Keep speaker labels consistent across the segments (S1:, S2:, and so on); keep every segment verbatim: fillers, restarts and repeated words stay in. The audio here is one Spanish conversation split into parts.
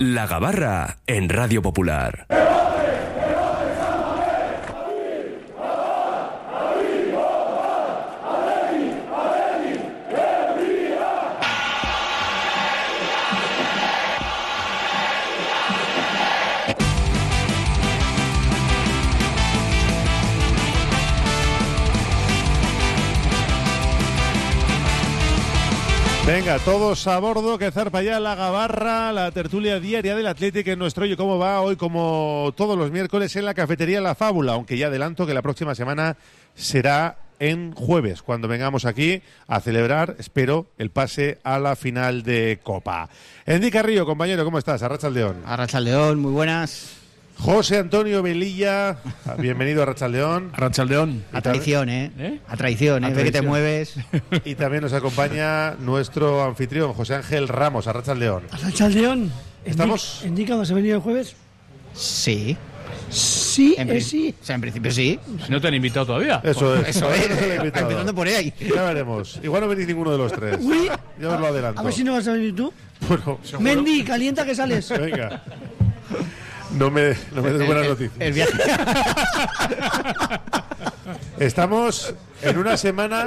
S1: La Gabarra en Radio Popular.
S2: Venga, todos a bordo, que zarpa ya la Gabarra, la tertulia diaria del Atlético en nuestro Oye Cómo Va, hoy como todos los miércoles en la cafetería La Fábula, aunque ya adelanto que la próxima semana será en jueves, cuando vengamos aquí a celebrar, espero, el pase a la final de Copa. Endy Carrillo, compañero, ¿cómo estás? Arratsaldeón.
S3: Arratsaldeón, muy buenas.
S2: José Antonio Velilla, bienvenido a Arratsaldeón.
S4: Arratsaldeón.
S3: A traición, ¿eh?
S4: ¿Eh?
S3: A traición, ¿eh?
S4: A
S3: Ve que te
S4: traición.
S3: mueves.
S2: Y también nos acompaña nuestro anfitrión, José Ángel Ramos, Arratsaldeón.
S5: Arratsaldeón.
S2: Estamos-
S5: ¿Indica dónde se ha venido el jueves?
S3: Sí.
S5: Sí,
S3: En,
S5: eh,
S3: pri-
S5: sí.
S3: O sea, en principio sí.
S4: Si no te han invitado todavía.
S2: Eso es.
S3: Eso es.
S2: No se lo he invitado.
S3: Empezando por ahí.
S2: Ya veremos. Igual no venís ninguno de los tres.
S5: Uy,
S2: Ya os lo adelanto.
S5: a ver si no vas a venir tú.
S2: Bueno,
S5: Mendy, calienta que sales.
S2: venga. No me, no me des buenas noticias.
S3: El viaje.
S2: Estamos en una semana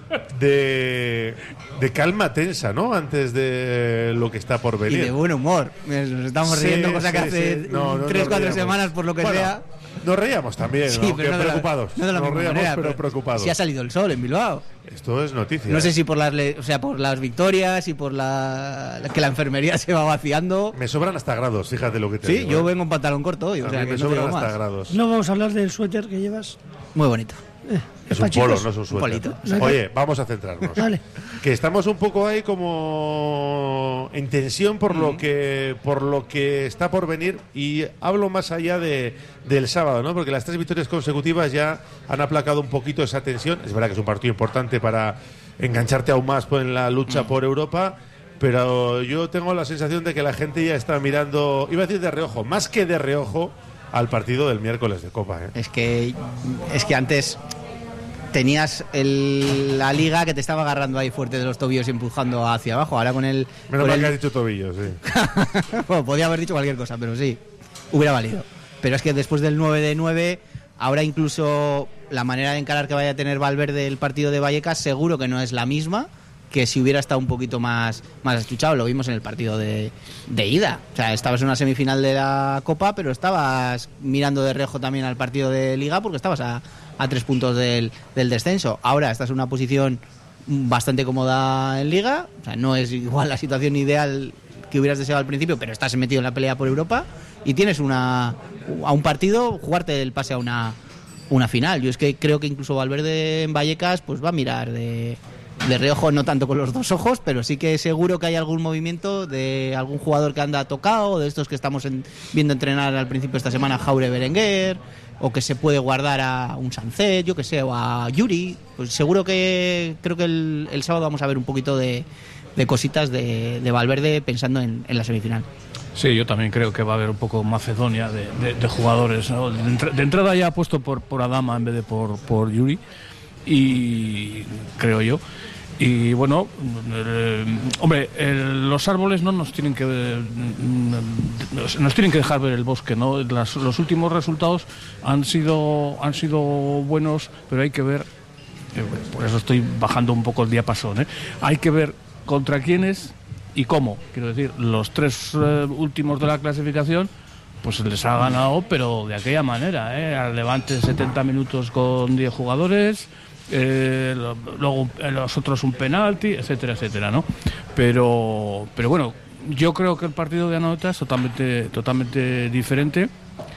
S2: de, de calma tensa, ¿no? Antes de lo que está por
S3: Y
S2: venir.
S3: de buen humor. Nos estamos
S2: Sí,
S3: riendo, cosa que
S2: sí,
S3: hace
S2: sí. No, no
S3: tres,
S2: nos
S3: cuatro
S2: reíamos.
S3: semanas, por lo que
S2: Bueno,
S3: sea.
S2: Nos reíamos también,
S3: Sí,
S2: aunque
S3: pero no de la-
S2: preocupados.
S3: no de la
S2: nos
S3: misma
S2: reíamos,
S3: manera,
S2: pero preocupados.
S3: Sí ha salido el sol en Bilbao.
S2: Esto es noticia.
S3: No sé
S2: ¿eh?
S3: si por las, le- o sea, por las victorias y por la que la enfermería se va vaciando.
S2: Me sobran hasta grados, fíjate lo que te
S3: Sí,
S2: digo.
S3: yo
S2: ¿eh?
S3: vengo en pantalón corto hoy, o
S2: A
S3: sea
S2: mí
S3: que
S2: me
S3: no te
S2: sobran
S3: digo
S2: hasta
S3: más.
S2: grados.
S5: No vamos a hablar del suéter que llevas.
S3: Muy bonito.
S5: Eh,
S2: Es
S5: pa'
S2: un polo,
S5: chicos.
S2: no es un suéter.
S3: polito.
S2: Oye, vamos a centrarnos.
S5: Dale.
S2: Que estamos un poco ahí como en tensión por lo que por lo que está por venir, y hablo más allá de, del sábado, ¿no? Porque las tres victorias consecutivas ya han aplacado un poquito esa tensión. Es verdad que es un partido importante para engancharte aún más en la lucha por Europa, pero yo tengo la sensación de que la gente ya está mirando, iba a decir de reojo, más que de reojo, al partido del miércoles de Copa, ¿eh?
S3: Es que es que antes tenías el- la liga que te estaba agarrando ahí fuerte de los tobillos y empujando hacia abajo. Ahora con el,
S2: Menos
S3: con
S2: mal
S3: el-
S2: que has dicho tobillo, sí.
S3: bueno, podía haber dicho cualquier cosa, pero sí, hubiera valido. Pero es que después del nueve de nueve, ahora incluso la manera de encarar que vaya a tener Valverde el partido de Vallecas seguro que no es la misma que si hubiera estado un poquito más, más estuchado. Lo vimos en el partido de, de ida. O sea, estabas en una semifinal de la Copa, pero estabas mirando de reojo también al partido de Liga porque estabas a, a tres puntos del, del descenso. Ahora estás en una posición bastante cómoda en Liga. O sea, no es igual la situación ideal que hubieras deseado al principio, pero estás metido en la pelea por Europa y tienes una a un partido jugarte el pase a una, una final. Yo es que creo que incluso Valverde en Vallecas pues va a mirar de... de reojo, no tanto con los dos ojos, pero sí que seguro que hay algún movimiento de algún jugador que anda tocado, de estos que estamos en- viendo entrenar al principio de esta semana, Jaure Berenguer, o que se puede guardar a un Sancet, yo que sé, o a Yuri. Pues seguro que creo que el, el sábado vamos a ver un poquito de, de cositas de, de Valverde pensando en, en la semifinal.
S4: Sí, yo también creo que va a haber un poco Macedonia de, de- de jugadores, ¿no? De, entra- de entrada ya ha puesto por, por Adama en vez de por, por Yuri, y creo yo. Y bueno, eh, hombre, el- los árboles no nos tienen que eh, nos, nos tienen que dejar ver el bosque, ¿no? Las- los últimos resultados han sido han sido buenos, pero hay que ver, eh, por eso estoy bajando un poco el diapasón, ¿eh? Hay que ver contra quiénes y cómo. Quiero decir, los tres eh, últimos de la clasificación pues les ha ganado, pero de aquella manera, ¿eh? Al Levante setenta minutos con diez jugadores, eh, lo- luego eh, los otros un penalti, etcétera, etcétera, ¿no? Pero, pero bueno, yo creo que el partido de Anoeta es totalmente, totalmente diferente.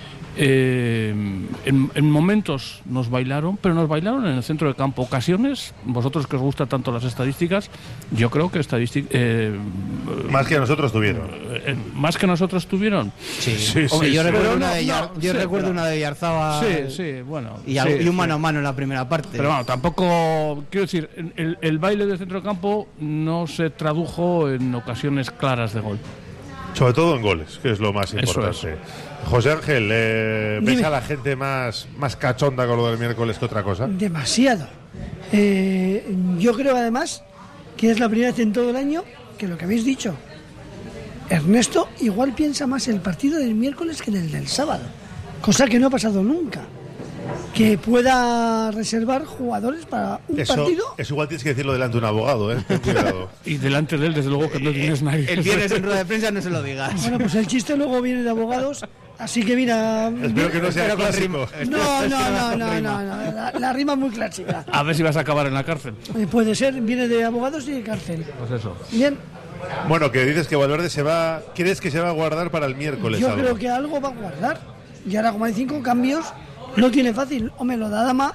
S4: Eh, en, en momentos nos bailaron, pero nos bailaron en el centro de campo. Ocasiones, vosotros que os gustan tanto las estadísticas, yo creo que estadísticas eh,
S2: Más que nosotros tuvieron.
S4: eh, más que nosotros tuvieron.
S3: Sí,
S2: Sí,
S3: Hombre,
S2: sí,
S3: yo
S2: sí.
S3: recuerdo
S2: Pero
S3: una
S2: no,
S3: de, Yar-
S2: no,
S3: yo
S2: sí,
S3: recuerdo
S2: pero-
S3: una de Yarzábal
S4: Sí, sí, bueno.
S3: y, algo-
S4: sí,
S3: y un mano
S4: sí.
S3: a mano en la primera parte.
S4: Pero bueno, tampoco, quiero decir, el, el baile del centro de campo no se tradujo en ocasiones claras de gol.
S2: Sobre todo en goles, que es lo más
S4: Eso
S2: importante. José Ángel, eh, ¿ves
S5: Dime.
S2: a la gente más, más cachonda con lo del miércoles que otra cosa?
S5: Demasiado. Eh, yo creo además que es la primera vez en todo el año que lo que habéis dicho, Ernesto igual piensa más el partido del miércoles que en el del sábado, cosa que no ha pasado nunca. Que pueda reservar jugadores para un
S2: eso,
S5: partido.
S2: Eso igual tienes que decirlo delante de un abogado, ¿eh? Ten cuidado.
S4: Y delante de él, desde luego, que no tienes nadie.
S3: El viernes en rueda de prensa no se lo digas.
S5: Bueno, pues el chiste luego viene de abogados, así que mira.
S2: Espero que no sea clásico.
S5: No, no, no, no, no, no, la, la rima es muy clásica.
S4: A ver si vas a acabar en la cárcel.
S5: Eh, puede ser, viene de abogados y de cárcel.
S4: Pues eso.
S5: Bien,
S2: Bueno, que dices que Valverde se va. ¿Crees que se va a guardar para el miércoles?
S5: yo
S2: algo?
S5: creo que algo va a guardar. Y ahora, como hay cinco cambios, no tiene fácil. Hombre, lo de Adama,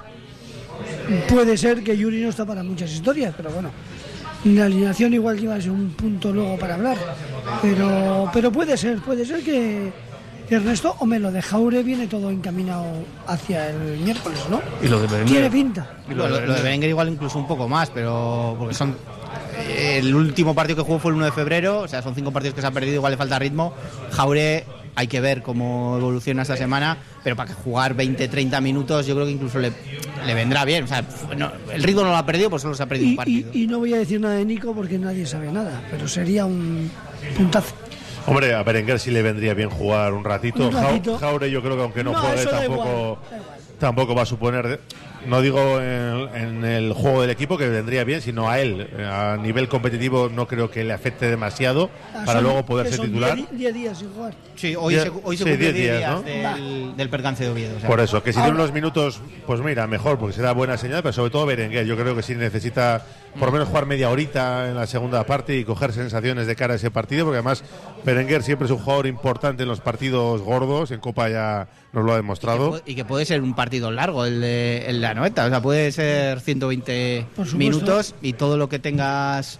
S5: puede ser que Yuri no está para muchas historias, pero bueno. La alineación igual que iba a ser un punto luego para hablar. Pero, pero puede ser, puede ser que, que Ernesto, hombre, lo de Jaure viene todo encaminado hacia el miércoles, ¿no?
S4: Y lo de Berenguer.
S5: Tiene pinta.
S3: Lo, lo- lo de Berenguer igual incluso un poco más, pero porque son eh, el último partido que jugó fue el uno de febrero, o sea, son cinco partidos que se ha perdido, igual le falta ritmo. Jaure hay que ver cómo evoluciona esta semana, pero para que jugar veinte treinta minutos yo creo que incluso le, le vendrá bien. O sea, no, el ritmo no lo ha perdido, pues solo se ha perdido
S5: Y,
S3: un partido.
S5: y- y no voy a decir nada de Nico porque nadie sabe nada, pero sería un puntazo.
S2: Hombre, a Berenguer sí le vendría bien jugar un ratito.
S5: Un ratito.
S2: Jau- Jaure yo creo que aunque no,
S5: No,
S2: juegue
S5: eso da
S2: tampoco,
S5: igual, da igual.
S2: tampoco va a suponer, no digo en, en el juego del equipo que vendría bien, sino a él. A nivel competitivo no creo que le afecte demasiado
S5: Ah,
S2: para
S5: son-
S2: luego poder
S5: que
S2: ser
S5: son
S2: titular.
S5: diez días sin jugar.
S3: Sí, hoy
S2: diez-
S3: se, hoy se
S2: sí,
S3: cumple
S2: diez
S3: diez
S2: días,
S3: días del, del percance de Oviedo. O sea,
S2: Por eso, que si tiene
S5: Ahora-
S2: unos minutos, pues mira, mejor, porque será buena señal, pero sobre todo Berenguer. Yo creo que sí necesita por lo menos jugar media horita en la segunda parte y coger sensaciones de cara a ese partido, porque además Berenguer siempre es un jugador importante en los partidos gordos, en Copa ya nos lo ha
S3: y, que
S2: demostrado.
S3: puede, y que puede ser un partido largo el de, el de Anoeta, o sea, puede ser ciento veinte
S5: Por supuesto.
S3: minutos y todo lo que tengas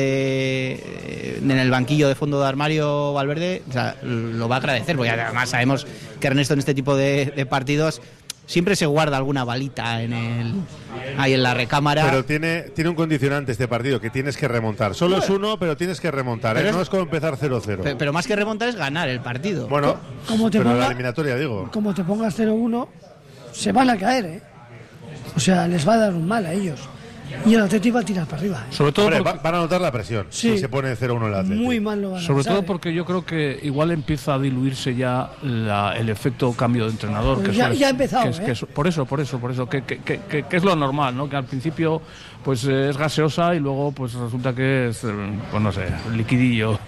S3: de eh, en el banquillo de fondo de armario Valverde, o sea, lo va a agradecer, porque además sabemos que Ernesto en este tipo de, de partidos siempre se guarda alguna balita en el ahí en la recámara.
S2: Pero tiene, tiene un condicionante este partido, que tienes que remontar. Solo es uno, pero tienes que remontar.
S3: Pero
S2: ¿eh?
S3: es-
S2: No es como empezar cero cero.
S3: Pe- pero más que remontar es ganar el partido.
S2: Bueno,
S5: Como te
S2: pero
S5: ponga-
S2: la eliminatoria, digo.
S5: Como te pongas cero uno, se van a caer, ¿eh? O sea, les va a dar un mal a ellos. Y el Atleti va a tirar para arriba, ¿eh?
S4: Sobre todo
S2: Hombre,
S4: porque,
S2: va- van a notar la presión
S5: Sí.
S2: si se pone cero uno el Atlético.
S5: Muy mal lo van a
S4: sobre
S5: pasar,
S4: todo
S5: ¿eh?
S4: porque yo creo que igual empieza a diluirse ya la- el efecto cambio de entrenador.
S5: Pues
S4: que
S5: ya-
S4: suele-
S5: ya ha empezado,
S4: que es-
S5: ¿eh?
S4: que es- por eso, por eso, por eso, que, que, que, que- que es lo normal, ¿no? Que al principio pues eh, es gaseosa y luego pues resulta que es, eh, pues no sé, liquidillo.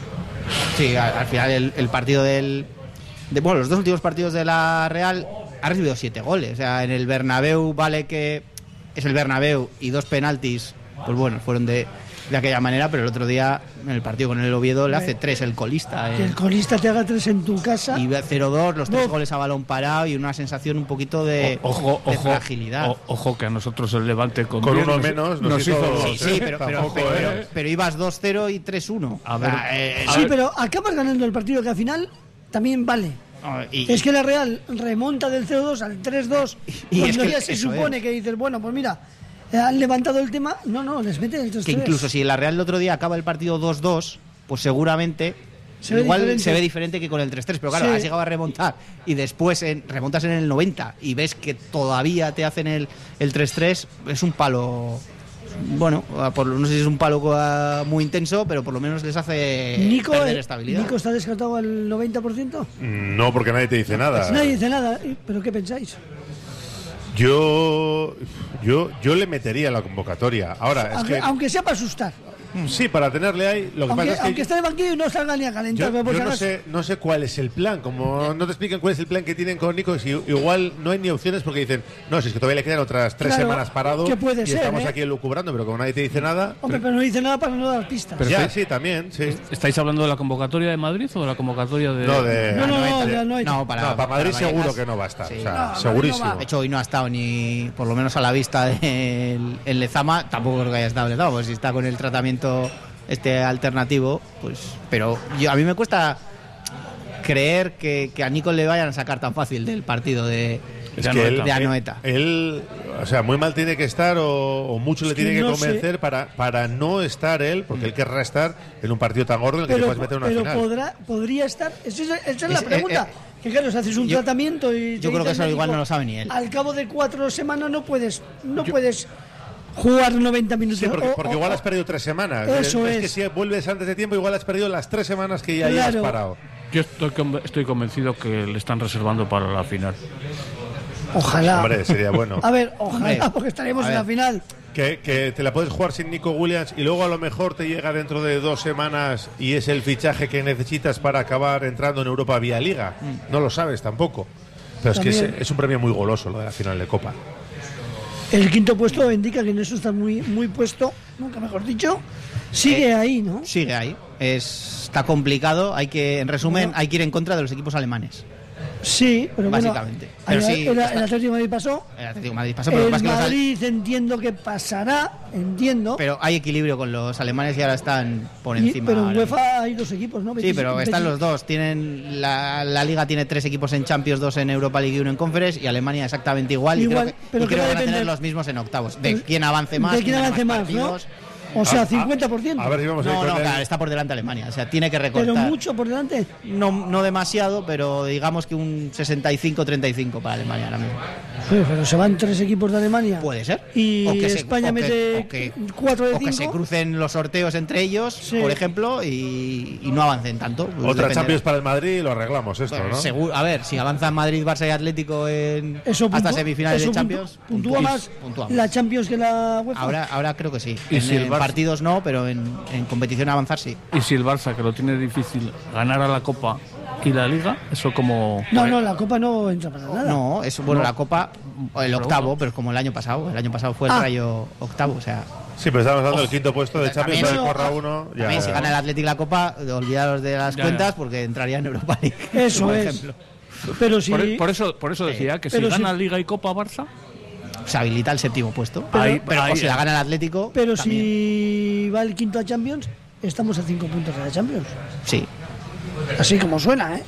S3: Sí, al, al final el, el partido del... de- bueno, los dos últimos partidos de la Real ha recibido siete goles. O sea, en el Bernabéu vale que es el Bernabéu y dos penaltis, pues bueno, fueron de, de aquella manera, pero el otro día en el partido con el Oviedo le hace tres el colista.
S5: Que
S3: eh.
S5: el colista te haga tres en tu casa.
S3: Y cero dos, los tres
S5: No.
S3: goles a balón parado y una sensación un poquito de,
S4: O- ojo,
S3: de
S4: ojo,
S3: fragilidad.
S4: o- ojo que a nosotros el Levante con,
S2: Con
S4: diez
S2: uno
S4: nos-
S2: menos nos hizo
S4: hizo
S2: dos,
S4: dos,
S3: Sí, sí,
S2: ¿eh?
S3: pero, pero,
S2: Tampoco,
S3: pero,
S2: ¿eh?
S3: pero ibas dos cero y tres uno.
S4: A ver,
S3: O sea, eh,
S4: a
S5: Sí,
S4: ver.
S5: pero acabas ganando el partido que al final también vale.
S3: y-
S5: Es que la Real remonta del cero dos al tres dos.
S3: Y
S5: Cuando
S3: es que
S5: ya se
S3: eso
S5: supone
S3: es.
S5: que dices, bueno, pues mira, eh, han levantado el tema. No, no, les meten el tres
S3: que
S5: tres.
S3: incluso si la Real el otro día acaba el partido dos dos, pues seguramente
S5: Se ve
S3: igual
S5: diferente.
S3: se ve diferente que con el tres tres, pero claro,
S5: Sí.
S3: has llegado a remontar y después en- remontas en el noventa y ves que todavía te hacen el, el tres tres, es un palo, bueno, por, no sé si es un palo ah, muy intenso, pero por lo menos les hace
S5: Nico,
S3: perder
S5: eh,
S3: estabilidad.
S5: Nico está descartado al noventa por ciento.
S2: No, porque nadie te dice nada.
S5: Nadie dice nada. ¿Pero qué pensáis?
S2: Yo, yo, yo le metería en la convocatoria. Ahora, es
S5: Aunque,
S2: que
S5: aunque sea para asustar.
S2: sí, para tenerle ahí. Lo que
S5: Aunque,
S2: pasa es que
S5: aunque esté en el banquillo y no salga ni a calentar.
S2: yo,
S5: pero por
S2: yo
S5: si
S2: no
S5: acaso.
S2: sé, no sé cuál es el plan. Como no te explican cuál es el plan que tienen con Nico, si igual no hay ni opciones porque dicen, no, si es que todavía le quedan otras tres
S5: Claro,
S2: semanas parado
S5: que puede
S2: y
S5: ser,
S2: estamos
S5: ¿eh?
S2: aquí elucubrando, pero como nadie te dice nada.
S5: Hombre, pero no dice nada para no dar pistas.
S4: Pero
S2: ya,
S4: estáis-
S2: sí, también, sí.
S4: ¿Estáis hablando de la convocatoria de Madrid o de la convocatoria de.?
S2: No, de.
S5: no, no, no,
S2: de-
S5: ya no hay.
S3: No, para,
S2: no, para Madrid
S3: para
S2: seguro
S3: Vallecas.
S2: que no va a estar.
S3: Sí.
S2: O sea,
S5: No, Madrid
S2: segurísimo.
S5: no va.
S3: De hecho, hoy no ha estado ni, por lo menos a la vista del el Lezama, tampoco creo que haya estado Lezama, pues si está con el tratamiento este alternativo, pues. Pero yo, a mí me cuesta creer que, que a Nico le vayan a sacar tan fácil del partido de,
S2: Es
S4: De
S2: que
S4: Anoeta.
S2: él,
S3: de Anoeta.
S2: él, o sea, muy mal tiene que estar o, o mucho le
S5: que
S2: tiene que
S5: no
S2: convencer para, para no estar él, porque él querrá estar en un partido tan gordo en el que te
S5: Pero,
S2: puedes meter en una
S5: pero
S2: final.
S5: podrá, podría estar. Esa es, esa es la
S3: Es- eh,
S5: pregunta.
S3: eh,
S5: que claro, si haces un
S3: yo-
S5: tratamiento y. te
S3: yo creo
S5: dice
S3: que
S5: el
S3: eso igual
S5: médico,
S3: no lo sabe ni él.
S5: Al cabo de cuatro semanas no puedes. No puedes jugar noventa minutos.
S2: Sí, porque,
S5: o-
S2: porque
S5: o-
S2: igual has perdido tres semanas.
S5: Eso
S2: es,
S5: es.
S2: que si vuelves antes de tiempo, igual has perdido las tres semanas que ya
S5: Claro.
S2: hayas parado.
S4: Yo estoy, conven- estoy convencido que le están reservando para la final.
S5: Ojalá.
S2: Hombre, sería bueno.
S5: A ver, ojalá,
S3: Hombre,
S5: porque estaremos
S3: a
S5: en la
S3: ver.
S5: final.
S2: Que, que te la puedes jugar sin Nico Williams y luego a lo mejor te llega dentro de dos semanas y es el fichaje que necesitas para acabar entrando en Europa vía Liga. No lo sabes tampoco. Pero es que es,
S5: También.
S2: es un premio muy goloso lo de la final de Copa.
S5: El quinto puesto indica que en eso está muy, muy puesto, nunca mejor dicho. Sigue
S3: Eh,
S5: ahí, ¿no?
S3: Sigue ahí. Es, está complicado. Hay que, en resumen,
S5: Bueno.
S3: hay que ir en contra de los equipos alemanes.
S5: Sí, pero
S3: Básicamente.
S5: bueno.
S3: Pero
S5: el,
S3: sí,
S5: el-
S3: está-
S5: el Atlético de Madrid pasó.
S3: El Atlético de Madrid pasa, pero lo que
S5: El
S3: pasa es que los ale-
S5: Madrid entiendo que pasará, entiendo.
S3: pero hay equilibrio con los alemanes y ahora están por
S5: Y-
S3: encima.
S5: pero en
S3: ahora mismo.
S5: UEFA hay dos equipos, ¿no?
S3: Sí,
S5: Betis-
S3: pero están
S5: Betis-
S3: los dos. Tienen la, la liga tiene tres equipos en Champions, dos en Europa League y uno en Conference, y Alemania exactamente igual.
S5: Igual,
S3: y creo que,
S5: pero
S3: y
S5: que
S3: creo
S5: va a
S3: que van a tener
S5: depender-
S3: los mismos en octavos. De
S5: de-
S3: quién avance más,
S5: de quién
S3: gane
S5: avance más, ¿no?
S3: partidos.
S5: O sea,
S2: A- a-
S5: cincuenta por ciento.
S2: A ver si vamos a ir
S3: No,
S2: con
S3: no,
S2: el-
S3: claro, está por delante Alemania. O sea, tiene que recortar.
S5: Pero mucho por delante.
S3: No, no demasiado, pero digamos que un sesenta y cinco treinta y cinco para Alemania ahora mismo.
S5: Pero, pero se van tres equipos de Alemania.
S3: Puede ser.
S5: Y
S3: O que se-
S5: España
S3: o que-
S5: mete
S3: o que-
S5: cuatro de
S3: O que se
S5: cinco.
S3: crucen los sorteos entre ellos,
S5: Sí.
S3: por ejemplo, y, y no avancen tanto. Pues
S2: Otra
S3: dependerá.
S2: Champions para el Madrid y lo arreglamos esto,
S3: Bueno,
S2: ¿no?
S3: seguro- a ver, si avanzan Madrid, Barça y Atlético en
S5: Eso
S3: hasta
S5: puntúa-
S3: semifinales
S5: eso
S3: de Champions,
S5: puntu- puntúa
S3: puntúa-
S5: más
S3: puntúa
S5: la
S3: más.
S5: Champions que la UEFA.
S3: Ahora, ahora creo que sí.
S4: ¿Y
S3: En,
S4: si el
S3: en
S4: Barça-
S3: partidos no, pero en, en competición avanzar sí.
S4: Y si el Barça, que lo tiene difícil, ganara la Copa y la Liga, eso como...
S5: no, no, la Copa no entra para nada.
S3: No, es bueno,
S4: No.
S3: la Copa, el
S4: Pero
S3: octavo,
S4: bueno.
S3: pero como el año pasado. El año pasado fue el
S5: Ah.
S3: Rayo octavo, o sea.
S2: Sí, pero estamos dando el quinto puesto de Champions,
S3: También-
S2: para que corra uno. Ya,
S3: También si gana el Atlético la Copa, olvidaros de las
S4: Ya,
S3: cuentas
S4: ya.
S3: porque entraría en Europa League.
S5: Eso
S3: por
S5: es.
S3: ejemplo.
S5: Pero si,
S4: Por, por eso, por eso decía que si
S5: Pero si-
S4: gana Liga y Copa Barça,
S3: Se habilita el séptimo puesto.
S4: Pero-
S3: Ahí- pero
S4: ahí-
S3: o si la gana el Atlético.
S5: pero
S3: también.
S5: si va el quinto a Champions, estamos a cinco puntos de la Champions.
S3: Sí.
S5: Así como suena, ¿eh?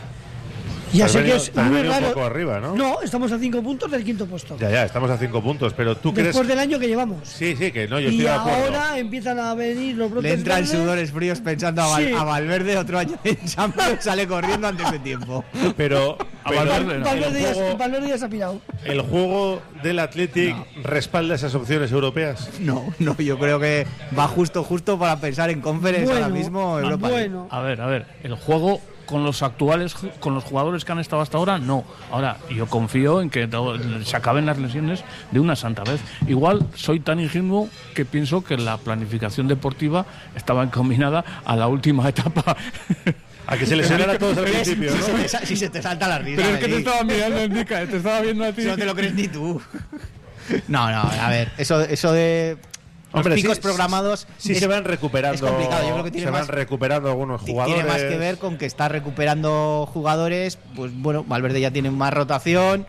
S5: Ya
S2: Te has
S5: sé que
S2: venido-
S5: es
S2: te has
S5: muy
S2: venido un
S5: raro.
S2: poco arriba, ¿no?
S5: No, estamos a cinco puntos del quinto puesto.
S2: Ya, ya, estamos a cinco puntos, pero tú crees...
S5: Después del año que llevamos.
S2: Sí, sí, que no, yo estoy
S5: Y
S2: de acuerdo.
S5: ahora empiezan a venir los brotes
S3: Le entran
S5: verdes.
S3: sudores fríos pensando a, Val-
S5: Sí.
S3: a Valverde otro año en Champions, sale corriendo antes de tiempo.
S2: Pero,
S4: A
S2: pero
S4: Valverde no.
S5: Valverde ya,
S2: el, juego,
S5: Valverde ya se ha pirado.
S2: el juego del Athletic respalda esas opciones europeas.
S3: No, no, yo creo que va justo, justo para pensar en Conference
S5: Bueno,
S3: ahora mismo Europa League.
S5: bueno.
S4: a ver, a ver, el juego con los actuales, con los jugadores que han estado hasta ahora, no. Ahora, yo confío en que todo- se acaben las lesiones de una santa vez. Igual soy tan ingenuo que pienso que la planificación deportiva estaba encaminada a la última etapa.
S2: A que se lesionara a todos al principio,
S3: Si se,
S2: ¿no?
S3: te, sa- si se te salta la risa.
S4: Pero es que te
S3: Medi.
S4: estaba mirando, Indica, te estaba viendo a ti.
S3: Si no te lo crees ni tú. No, no, a ver, eso, eso de los
S2: Hombre,
S3: picos
S2: sí,
S3: programados
S2: Sí,
S3: es-
S2: se van recuperando.
S3: es complicado. Yo creo que tiene
S2: se
S3: más,
S2: van recuperando algunos jugadores.
S3: tiene más que ver con que está recuperando jugadores. Pues bueno, Valverde ya tiene más rotación,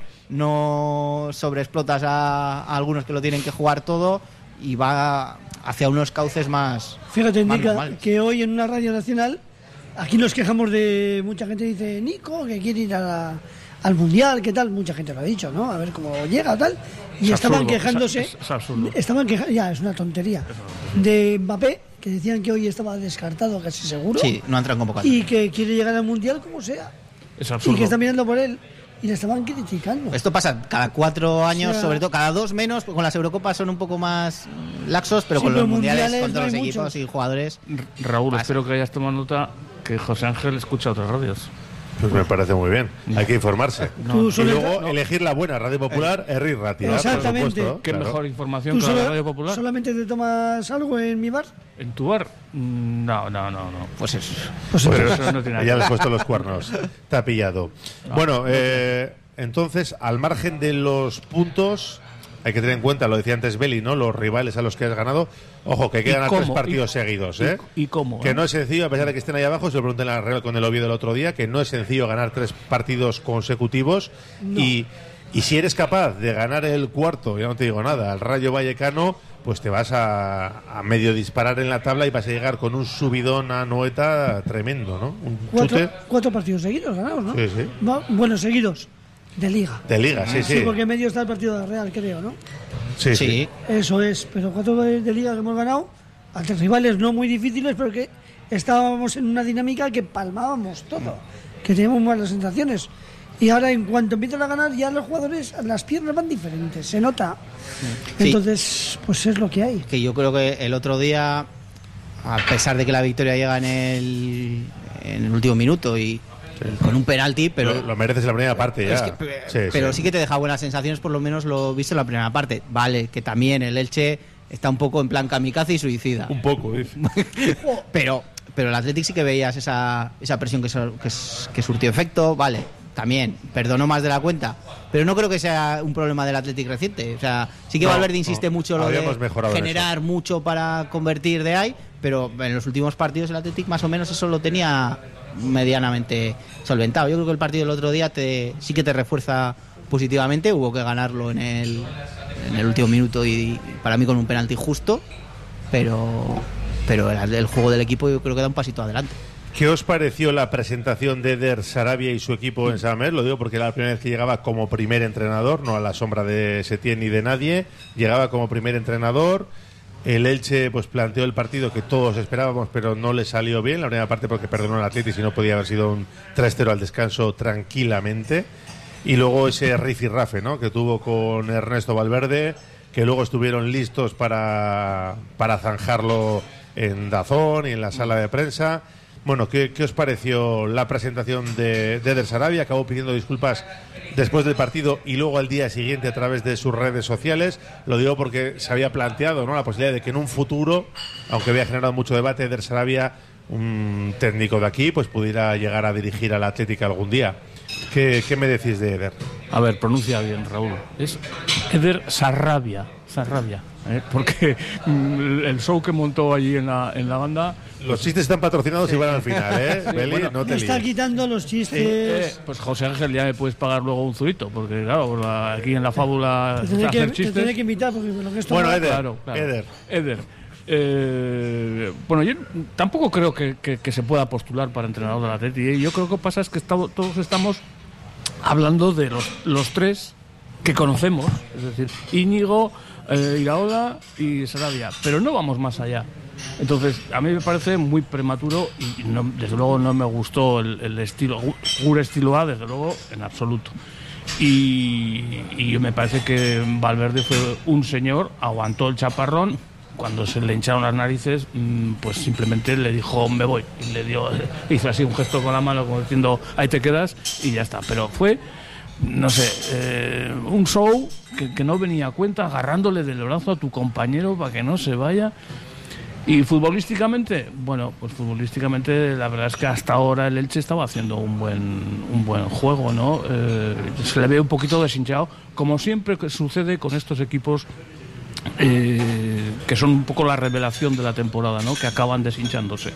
S3: no sobreexplotas a, a algunos que lo tienen que jugar todo y va hacia unos cauces más.
S5: Fíjate,
S3: más
S5: indica
S3: normales.
S5: que hoy en una radio nacional, aquí nos quejamos de mucha gente dice, Nico, que quiere ir a la- al Mundial, ¿qué tal? Mucha gente lo ha dicho, ¿no? A ver cómo llega, tal. Y
S4: Es
S5: estaban
S4: absurdo,
S5: quejándose,
S4: es- es absurdo.
S5: estaban queja- ya, es una tontería, de Mbappé, que decían que hoy estaba descartado casi seguro,
S3: Sí, no entra en convocatoria.
S5: y que quiere llegar al Mundial como sea,
S4: Es
S5: y
S4: absurdo.
S5: que está mirando por él, y le estaban criticando.
S3: Esto pasa cada cuatro años,
S5: O sea,
S3: sobre todo cada dos menos. Con las Eurocopas son un poco más mm, laxos, pero
S5: Sí,
S3: con
S5: pero
S3: los mundiales,
S5: mundiales
S3: con todos
S5: no
S3: los
S5: hay
S3: equipos
S5: muchos.
S3: y jugadores.
S4: R- Raúl,
S3: Pasa.
S4: espero que hayas tomado nota que José Ángel escucha otras radios.
S2: Pues me parece muy bien. Hay que informarse.
S5: Tú
S2: Y
S5: solo-
S2: luego elegir la buena Radio Popular, Herri Ratia.
S5: Exactamente.
S4: ¿Qué
S2: Claro.
S4: mejor información
S5: ¿Tú
S4: que la
S5: solo-
S4: Radio Popular?
S5: solamente te tomas algo en mi bar?
S4: ¿En tu bar? Mm, No, no, no, no.
S3: Pues eso.
S5: Pues
S4: Pero eso no tiene nada
S2: Ya
S4: que
S2: le has
S4: ver.
S2: puesto los cuernos. Te ha pillado. Bueno, eh, entonces, al margen de los puntos, hay que tener en cuenta, lo decía antes Beli, ¿no? Los rivales a los que has ganado. Ojo, que hay que
S4: ¿Y
S2: ganar
S4: cómo?
S2: tres partidos
S4: ¿Y-
S2: seguidos,
S4: y-
S2: ¿eh?
S4: y cómo,
S2: Que
S4: eh?
S2: no es sencillo, a pesar de que estén ahí abajo, se lo pregunté en la Real con el Oviedo el otro día, que no es sencillo ganar tres partidos consecutivos. Y, y si eres capaz de ganar el cuarto, ya no te digo nada, al Rayo Vallecano, pues te vas a, a medio disparar en la tabla y vas a llegar con un subidón a Noeta tremendo, ¿no? Un
S5: Cuatro,
S2: chute
S5: cuatro partidos seguidos ganados, ¿no?
S2: Sí, sí.
S5: Va- Bueno, seguidos, de liga.
S2: de liga, sí, sí.
S5: Sí, porque en medio está el partido de la Real, creo, ¿no?
S2: Sí,
S3: Sí.
S2: sí.
S5: Eso es, pero cuatro de, de liga que hemos ganado, ante rivales no muy difíciles, pero que estábamos en una dinámica que palmábamos todo, que teníamos buenas sensaciones. Y ahora, en cuanto empiezan a ganar, ya los jugadores, las piernas van diferentes, se nota.
S3: Sí.
S5: Entonces, pues es lo que hay.
S3: Que yo creo que el otro día, a pesar de que la victoria llega en el, en el último minuto y, y con un penalti, pero
S2: Lo, lo mereces en la primera parte ya.
S3: es que-
S2: Sí,
S3: pero
S2: sí.
S3: sí que te deja buenas sensaciones, por lo menos lo viste en la primera parte. Vale, que también el Elche está un poco en plan kamikaze y suicida.
S2: Un poco, dice.
S3: pero pero el Athletic sí que veías esa, esa presión que, sur- que, s- que surtió efecto. Vale, también perdonó más de la cuenta, pero no creo que sea un problema del Athletic reciente. O sea, sí que
S2: No,
S3: Valverde insiste
S2: no.
S3: mucho lo
S2: Habíamos
S3: de
S2: mejorado en
S3: generar mucho para convertir de ahí, pero en los últimos partidos el Athletic más o menos eso lo tenía medianamente solventado. Yo creo que el partido del otro día te, sí que te refuerza positivamente. Hubo que ganarlo en el, en el último minuto y para mí con un penalti justo, pero pero el, el juego del equipo yo creo que da un pasito adelante.
S2: ¿Qué os pareció la presentación de Eder Sarabia y su equipo en San Mamés? Lo digo porque era la primera vez que llegaba como primer entrenador, no a la sombra de Setién ni de nadie. Llegaba como primer entrenador. El Elche pues planteó el partido que todos esperábamos, pero no le salió bien. La primera parte porque perdonó el Atlético y no podía haber sido un tres cero al descanso tranquilamente. Y luego ese rifirrafe, ¿no?, que tuvo con Ernesto Valverde, que luego estuvieron listos para, para zanjarlo en Dazón y en la sala de prensa. Bueno, ¿qué, qué os pareció la presentación de, de Eder Sarabia? Acabó pidiendo disculpas después del partido y luego al día siguiente a través de sus redes sociales. Lo digo porque se había planteado, ¿no?, la posibilidad de que en un futuro, aunque había generado mucho debate, Eder Sarabia, un técnico de aquí, pues pudiera llegar a dirigir al Atlético algún día. ¿Qué, qué me decís de Eder?
S4: A ver, pronuncia bien, Raúl. Es Eder Sarrabia, Sarrabia, ¿eh? Porque mm, el show que montó allí en la, en la banda...
S2: Los chistes están patrocinados y van al final, ¿eh? Beli,
S4: bueno,
S2: no te
S5: Me está
S2: líes.
S5: quitando los chistes.
S4: Eh, pues José Ángel, ya me puedes pagar luego un zurito, porque claro, la- aquí en la fábula
S5: Te tendré que,
S4: hacer
S5: te
S4: chistes...
S5: tendré que invitar porque con lo que esto
S2: Bueno,
S5: va-
S2: Eder,
S4: Claro, claro.
S2: Eder.
S4: Eder. Eh, bueno, yo tampoco creo que, que- que se pueda postular para entrenador del Atleti. ¿eh? Yo creo que pasa es que estamos- todos estamos hablando de los, los tres que conocemos, es decir, Íñigo, eh, Iraola y Sarabia, pero no vamos más allá. Entonces, a mí me parece muy prematuro y no- desde luego no me gustó el, el estilo, Gure estilo A, desde luego, en absoluto. Y, y me parece que Valverde fue un señor, aguantó el chaparrón. Cuando se le hincharon las narices, mm, pues simplemente le dijo me voy. Y le dio, hizo así un gesto con la mano como diciendo ahí te quedas y ya está. Pero fue, no sé, eh, un show que, que no venía a cuenta, agarrándole del brazo a tu compañero para que no se vaya. Y futbolísticamente, bueno, pues futbolísticamente la verdad es que hasta ahora el Elche estaba haciendo un buen un buen juego, ¿no? Eh, se le ve un poquito deshinchado, como siempre que sucede con estos equipos eh, que son un poco la revelación de la temporada, ¿no? Que acaban deshinchándose.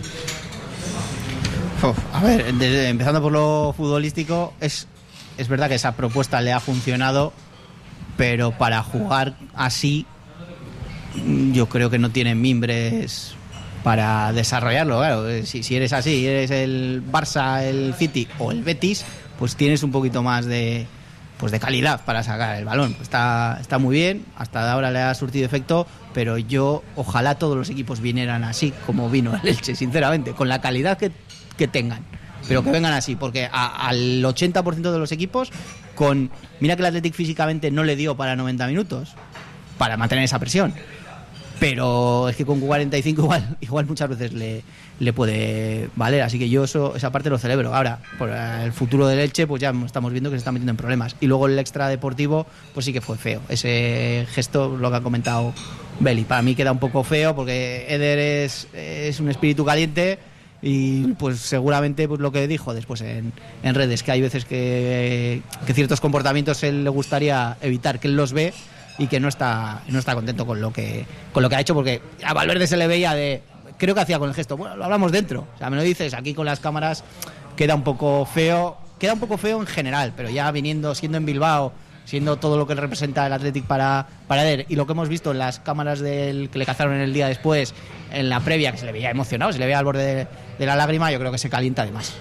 S3: Uf, a ver, desde- empezando por lo futbolístico, es, es verdad que esa propuesta le ha funcionado, pero para jugar así mm, yo creo que no tiene mimbres para desarrollarlo. Claro, eh, si, si eres así, eres el Barça, el City o el Betis, pues tienes un poquito más de pues de calidad para sacar el balón. Está, está muy bien, hasta ahora le ha surtido efecto, pero yo ojalá todos los equipos vinieran así como vino el Elche, sinceramente, con la calidad que, que tengan, pero que vengan así, porque a- al ochenta por ciento de los equipos, con mira que el Athletic físicamente no le dio para noventa minutos, para mantener esa presión, pero es que con cuarenta y cinco igual, igual muchas veces le, le puede valer, así que yo eso, esa parte lo celebro. Ahora, por el futuro del Elche, pues ya estamos viendo que se está metiendo en problemas, y luego el extra deportivo, pues sí que fue feo, ese gesto, lo que ha comentado Beli, para mí queda un poco feo, porque Eder es, es un espíritu caliente, y pues seguramente pues lo que dijo después en, en redes, que hay veces que, que ciertos comportamientos él le gustaría evitar, que él los ve y que no está no está contento con lo que con lo que ha hecho, porque a Valverde se le veía de, creo que hacía con el gesto, bueno, lo hablamos dentro, o sea, me lo dices, aquí con las cámaras queda un poco feo, queda un poco feo en general, pero ya viniendo, siendo en Bilbao, siendo todo lo que representa el Athletic para, para él, y lo que hemos visto en las cámaras del que le cazaron en el día después, en la previa, que se le veía emocionado, se le veía al borde de, de la lágrima, yo creo que se calienta además.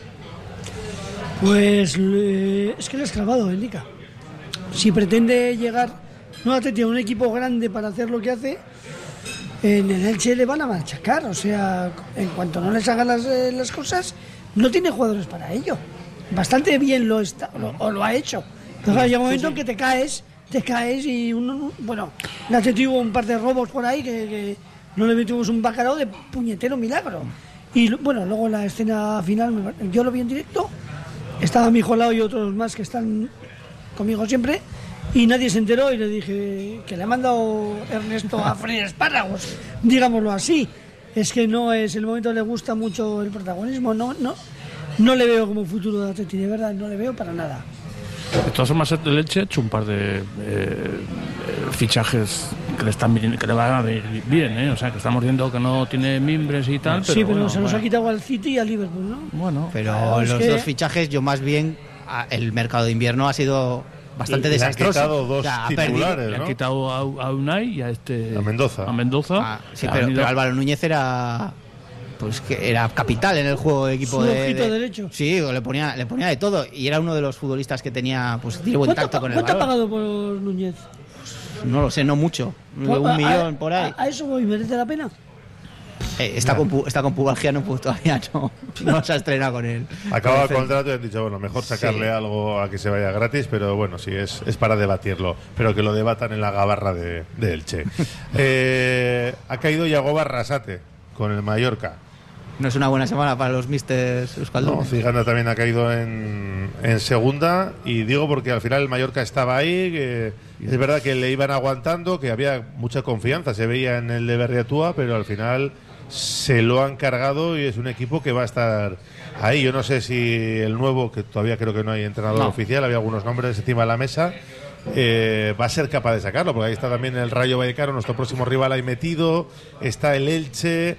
S5: Pues le- es que le has clavado, Enrica. Si pretende llegar, no Atleti, a un equipo grande para hacer lo que hace, en el Elche le van a machacar. O sea, en cuanto no les hagan las, eh, las cosas, no tiene jugadores para ello. bastante bien lo está, lo, o lo ha hecho. Pero claro, llega un momento en que te caes, te caes y uno, bueno, el Atleti tuvo un par de robos por ahí que, que no le metimos un bacalao de puñetero milagro. Y bueno, luego la escena final, yo lo vi en directo, estaba mi hijo al lado y otros más que están conmigo siempre, y nadie se enteró y le dije que le ha mandado Ernesto a freír espárragos, digámoslo así. Es que no es el momento, le gusta mucho el protagonismo, no, no, no le veo como futuro de Atleti, de verdad, no le veo para nada.
S4: De todas formas, el Elche ha hecho un par de eh, fichajes que le están que le van a venir bien, ¿eh? O sea, que estamos viendo que no tiene mimbres y tal. Pero
S5: sí, pero
S4: bueno,
S5: se nos
S4: bueno.
S5: ha quitado al City y al Liverpool, ¿no?
S4: Bueno,
S3: pero
S5: claro,
S3: los
S5: que...
S3: dos fichajes, yo más bien, el mercado de invierno ha sido bastante
S2: le,
S3: desastroso.
S2: Le han quitado dos
S3: o sea,
S2: titulares, ¿no?
S4: Le han quitado a, a Unai y a este...
S2: A Mendoza.
S4: A Mendoza.
S3: Ah, sí, pero, pero Álvaro Núñez era... Pues que era capital en el juego de equipo.
S5: Su
S3: de,
S5: ojito
S3: de
S5: derecho.
S3: Sí, le ponía, le ponía de todo. Y era uno de los futbolistas que tenía, pues tiene buen tacto con el
S5: ¿Cuánto ha
S3: balón.
S5: pagado por Núñez?
S3: No lo sé, no mucho.
S5: Pues,
S3: un
S5: a,
S3: millón por ahí.
S5: A, a eso voy, ¿merece la pena?
S3: Eh, está, con, está con pubalgia, no, pues todavía no, no se ha estrenado con él.
S2: Acaba el contrato y han dicho, bueno, mejor sacarle sí. algo a que se vaya gratis, pero bueno, sí, es, es para debatirlo. Pero que lo debatan en la gabarra de, de Elche. eh, ha caído Yago Barrasate con el Mallorca.
S3: No es una buena semana para los místers Euskaldun.
S2: No, Ciganda también ha caído en, en segunda, y digo porque al final el Mallorca estaba ahí, que es verdad que le iban aguantando, que había mucha confianza, se veía en el de Berriatúa, pero al final se lo han cargado y es un equipo que va a estar ahí. Yo no sé si el nuevo, que todavía creo que no hay entrenador no. oficial, había algunos nombres encima de la mesa, eh, va a ser capaz de sacarlo, porque ahí está también el Rayo Vallecano, nuestro próximo rival ahí metido, está el Elche.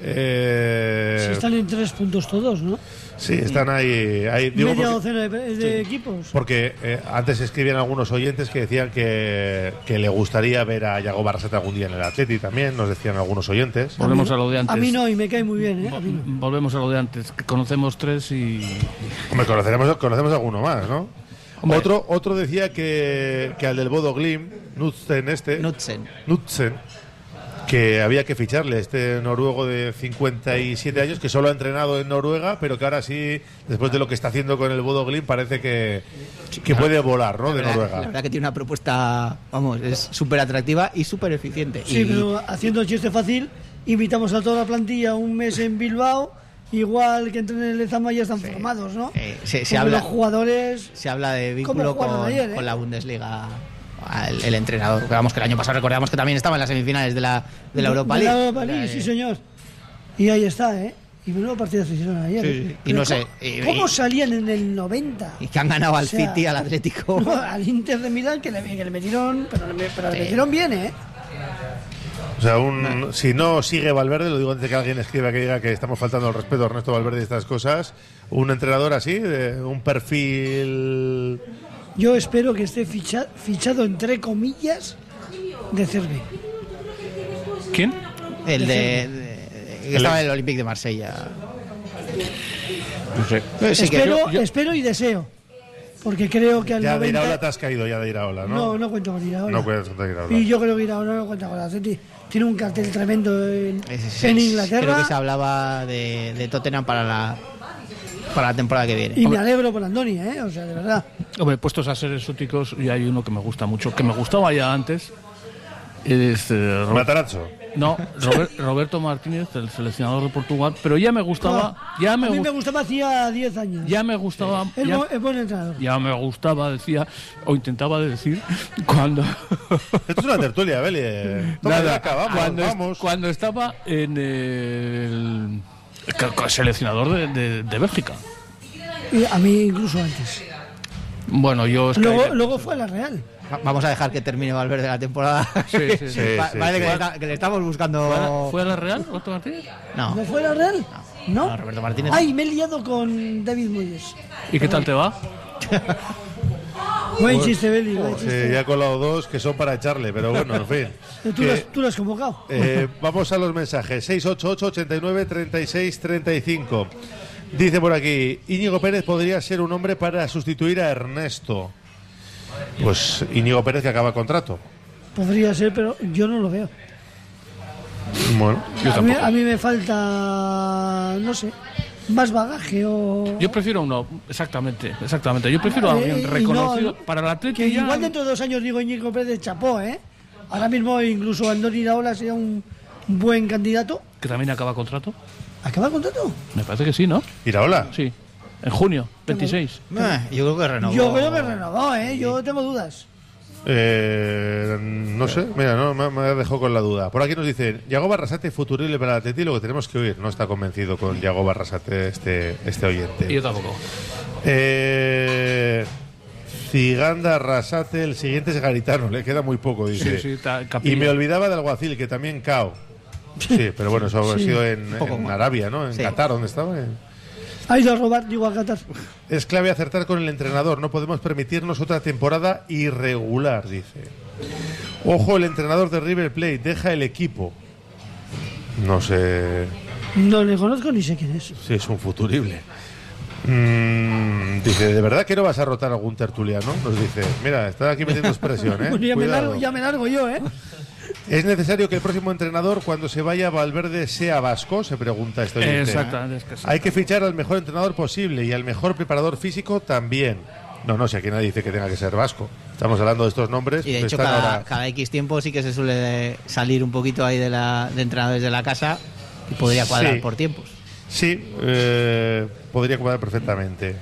S2: Eh,
S5: sí, están en tres puntos todos, ¿no?
S2: Sí, están ahí. ahí digo
S5: media
S2: porque,
S5: docena de, de
S2: sí,
S5: equipos.
S2: Porque eh, antes escribían algunos oyentes que decían que, que le gustaría ver a Yago Barrasate algún día en el Atleti también, nos decían algunos oyentes.
S4: Volvemos a, a lo de antes.
S5: A mí no, y me cae muy bien, ¿eh? A mí no.
S4: Volvemos a lo de antes, que conocemos tres y...
S2: Hombre, conoceremos, conocemos alguno más, ¿no? Hombre. Otro otro decía que, que al del Bodo Glimt, Knudsen este...
S3: Knudsen.
S2: Knudsen. Que había que ficharle, este noruego de cincuenta y siete años que solo ha entrenado en Noruega, pero que ahora sí, después de lo que está haciendo con el Bodo Glimt, parece que, que puede volar, ¿no? De
S3: la verdad,
S2: Noruega.
S3: La verdad que tiene una propuesta, vamos, es súper atractiva y súper eficiente.
S5: Sí,
S3: y...
S5: pero haciendo el chiste fácil, invitamos a toda la plantilla un mes en Bilbao, igual que entren en el Lezama ya están sí. formados, ¿no?
S3: Eh, se, se habla,
S5: los jugadores...
S3: Se habla de vínculo con,
S5: ayer, ¿eh?
S3: con la Bundesliga. El, el entrenador, vamos, que el año pasado recordamos que también estaba en las semifinales de la, de la Europa League.
S5: De la Europa League, sí señor. Y ahí está, ¿eh? Y menudo partido se hicieron ayer.
S3: Sí, sí. Y no sé.
S5: ¿Cómo, ¿cómo salían en el noventa?
S3: Y que han ganado al
S5: o sea,
S3: City, al Atlético.
S5: No, al Inter de Milán, que le, que le metieron, pero, le, pero sí. le metieron bien, ¿eh?
S2: O sea, un, no. si no sigue Valverde, lo digo antes de que alguien escriba que diga que estamos faltando al respeto a Ernesto Valverde y estas cosas, un entrenador así, de un perfil...
S5: Yo espero que esté ficha, fichado, entre comillas, de Cervi.
S4: ¿Quién?
S3: El de, de, de que estaba en el Olympique de Marsella.
S4: No sé.
S5: Sí, espero, yo, yo... espero y deseo. Porque creo que al
S2: ya
S5: noventa...
S2: de Iraola te has caído, ya de Iraola, ¿no?
S5: No, no cuento con Iraola.
S2: No cuentas con Iraola.
S5: Y yo creo que Iraola no cuenta con la Atleti. Tiene un cartel tremendo en,
S3: es,
S5: en
S3: es,
S5: Inglaterra.
S3: Creo que se hablaba de, de Tottenham para la... para la temporada que viene.
S5: Y
S3: Hombre.
S5: me alegro por Andoni, ¿eh? O sea, de verdad.
S4: Hombre, puestos a ser exóticos, y hay uno que me gusta mucho, que me gustaba ya antes. Es. Eh,
S2: Matarazzo.
S4: No, Robert, Roberto Martínez, el seleccionador de Portugal, pero ya me gustaba.
S5: No,
S4: ya me
S5: a mí
S4: gust...
S5: me gustaba hacía diez años.
S4: Ya me gustaba.
S5: Es,
S4: ya,
S5: buen, es buen entrenador.
S4: Ya me gustaba, decía, o intentaba decir, cuando.
S2: Esto es una tertulia, Beli.
S4: Nada,
S2: acá, vamos,
S4: cuando,
S2: vamos.
S4: cuando estaba en el. el seleccionador de, de, de Bélgica.
S5: Y a mí incluso antes.
S4: Bueno, yo... Es que
S5: luego,
S4: hay...
S5: luego fue a la Real.
S3: Vamos a dejar que termine Valverde la temporada.
S4: Sí, sí, sí.
S3: Pa
S2: sí,
S3: parece
S2: sí.
S3: Que, le está, que le estamos buscando...
S4: ¿Fue a la, ¿fue a la Real, Roberto Martínez?
S3: No.
S5: ¿No fue a la Real? No.
S3: No, Roberto Martínez.
S5: Ay, me he liado con David Moyes.
S4: ¿Y qué tal te va?
S5: Buen chiste, Beli. Buen chiste.
S2: Sí, ya he colado dos que son para echarle, pero bueno, en fin.
S5: ¿Tú,
S2: que,
S5: lo has, ¿Tú lo has convocado?
S2: Eh, vamos a los mensajes. seis ocho ocho, ochenta y nueve, treinta y seis, treinta y cinco. Dice por aquí, Íñigo Pérez podría ser un hombre para sustituir a Ernesto. Pues Íñigo Pérez que acaba contrato.
S5: Podría ser, pero yo no lo veo.
S2: Bueno,
S4: yo
S5: a, mí,
S4: tampoco.
S5: a mí me falta, no sé, más bagaje o...
S4: Yo prefiero uno, exactamente, exactamente. Yo prefiero a alguien
S5: Eh, y
S4: reconocido
S5: no,
S4: para el Atleti.
S5: Que
S4: ya-
S5: igual dentro de dos años digo Íñigo Pérez chapó, ¿eh? Ahora mismo incluso Andoni Iraola sería un buen candidato.
S4: que también acaba contrato.
S5: ¿Acaba el contrato?
S4: Me parece que sí, ¿no?
S2: Iraola.
S4: Sí. En junio, veintiséis.
S3: Eh, yo creo que renovó.
S5: Yo creo que renovó, ¿eh? Yo tengo dudas.
S2: Eh, no sé, mira, no, me, me dejó con la duda. Por aquí nos dicen, Yago Barrasate futurible para el Atleti, lo que tenemos que oír. No está convencido con Yago Barrasate este, este oyente.
S4: Y yo tampoco.
S2: Eh, Ciganda Arrasate, el siguiente es Garitano, le queda muy poco, dice.
S4: Sí, sí, está en Capilla.
S2: Y me olvidaba de Alguacil, que también cao. Sí, pero bueno, eso ha
S5: Sí.
S2: sido en,
S3: poco
S2: en
S3: más.
S2: Arabia, ¿no? En
S3: Sí.
S2: Qatar, ¿dónde estaba? En-
S5: Ha ido a robar, digo a Qatar.
S2: Es clave acertar con el entrenador. No podemos permitirnos otra temporada irregular, dice. Ojo, el entrenador de River Plate deja el equipo. No sé
S5: No le conozco ni sé quién es.
S2: si es un futurible. Mm, dice, ¿de verdad que no vas a rotar algún tertuliano? Nos dice, mira, está aquí metiendo expresión, ¿eh?
S5: Bueno, ya, me
S2: Cuidado.
S5: largo, ya me largo yo, ¿eh?
S2: ¿Es necesario que el próximo entrenador, cuando se vaya a Valverde, sea vasco? Se pregunta este oyente.
S4: Exactamente, es que sí.
S2: Hay que fichar al mejor entrenador posible y al mejor preparador físico también. No, no, si aquí nadie dice que tenga que ser vasco. Estamos hablando de estos nombres.
S3: Y de
S2: que
S3: hecho,
S2: están
S3: cada,
S2: ahora-
S3: cada X tiempo sí que se suele salir un poquito ahí de, la, de entrenadores de la casa y podría cuadrar
S2: Sí.
S3: por tiempos.
S2: Sí, eh, podría cuadrar perfectamente.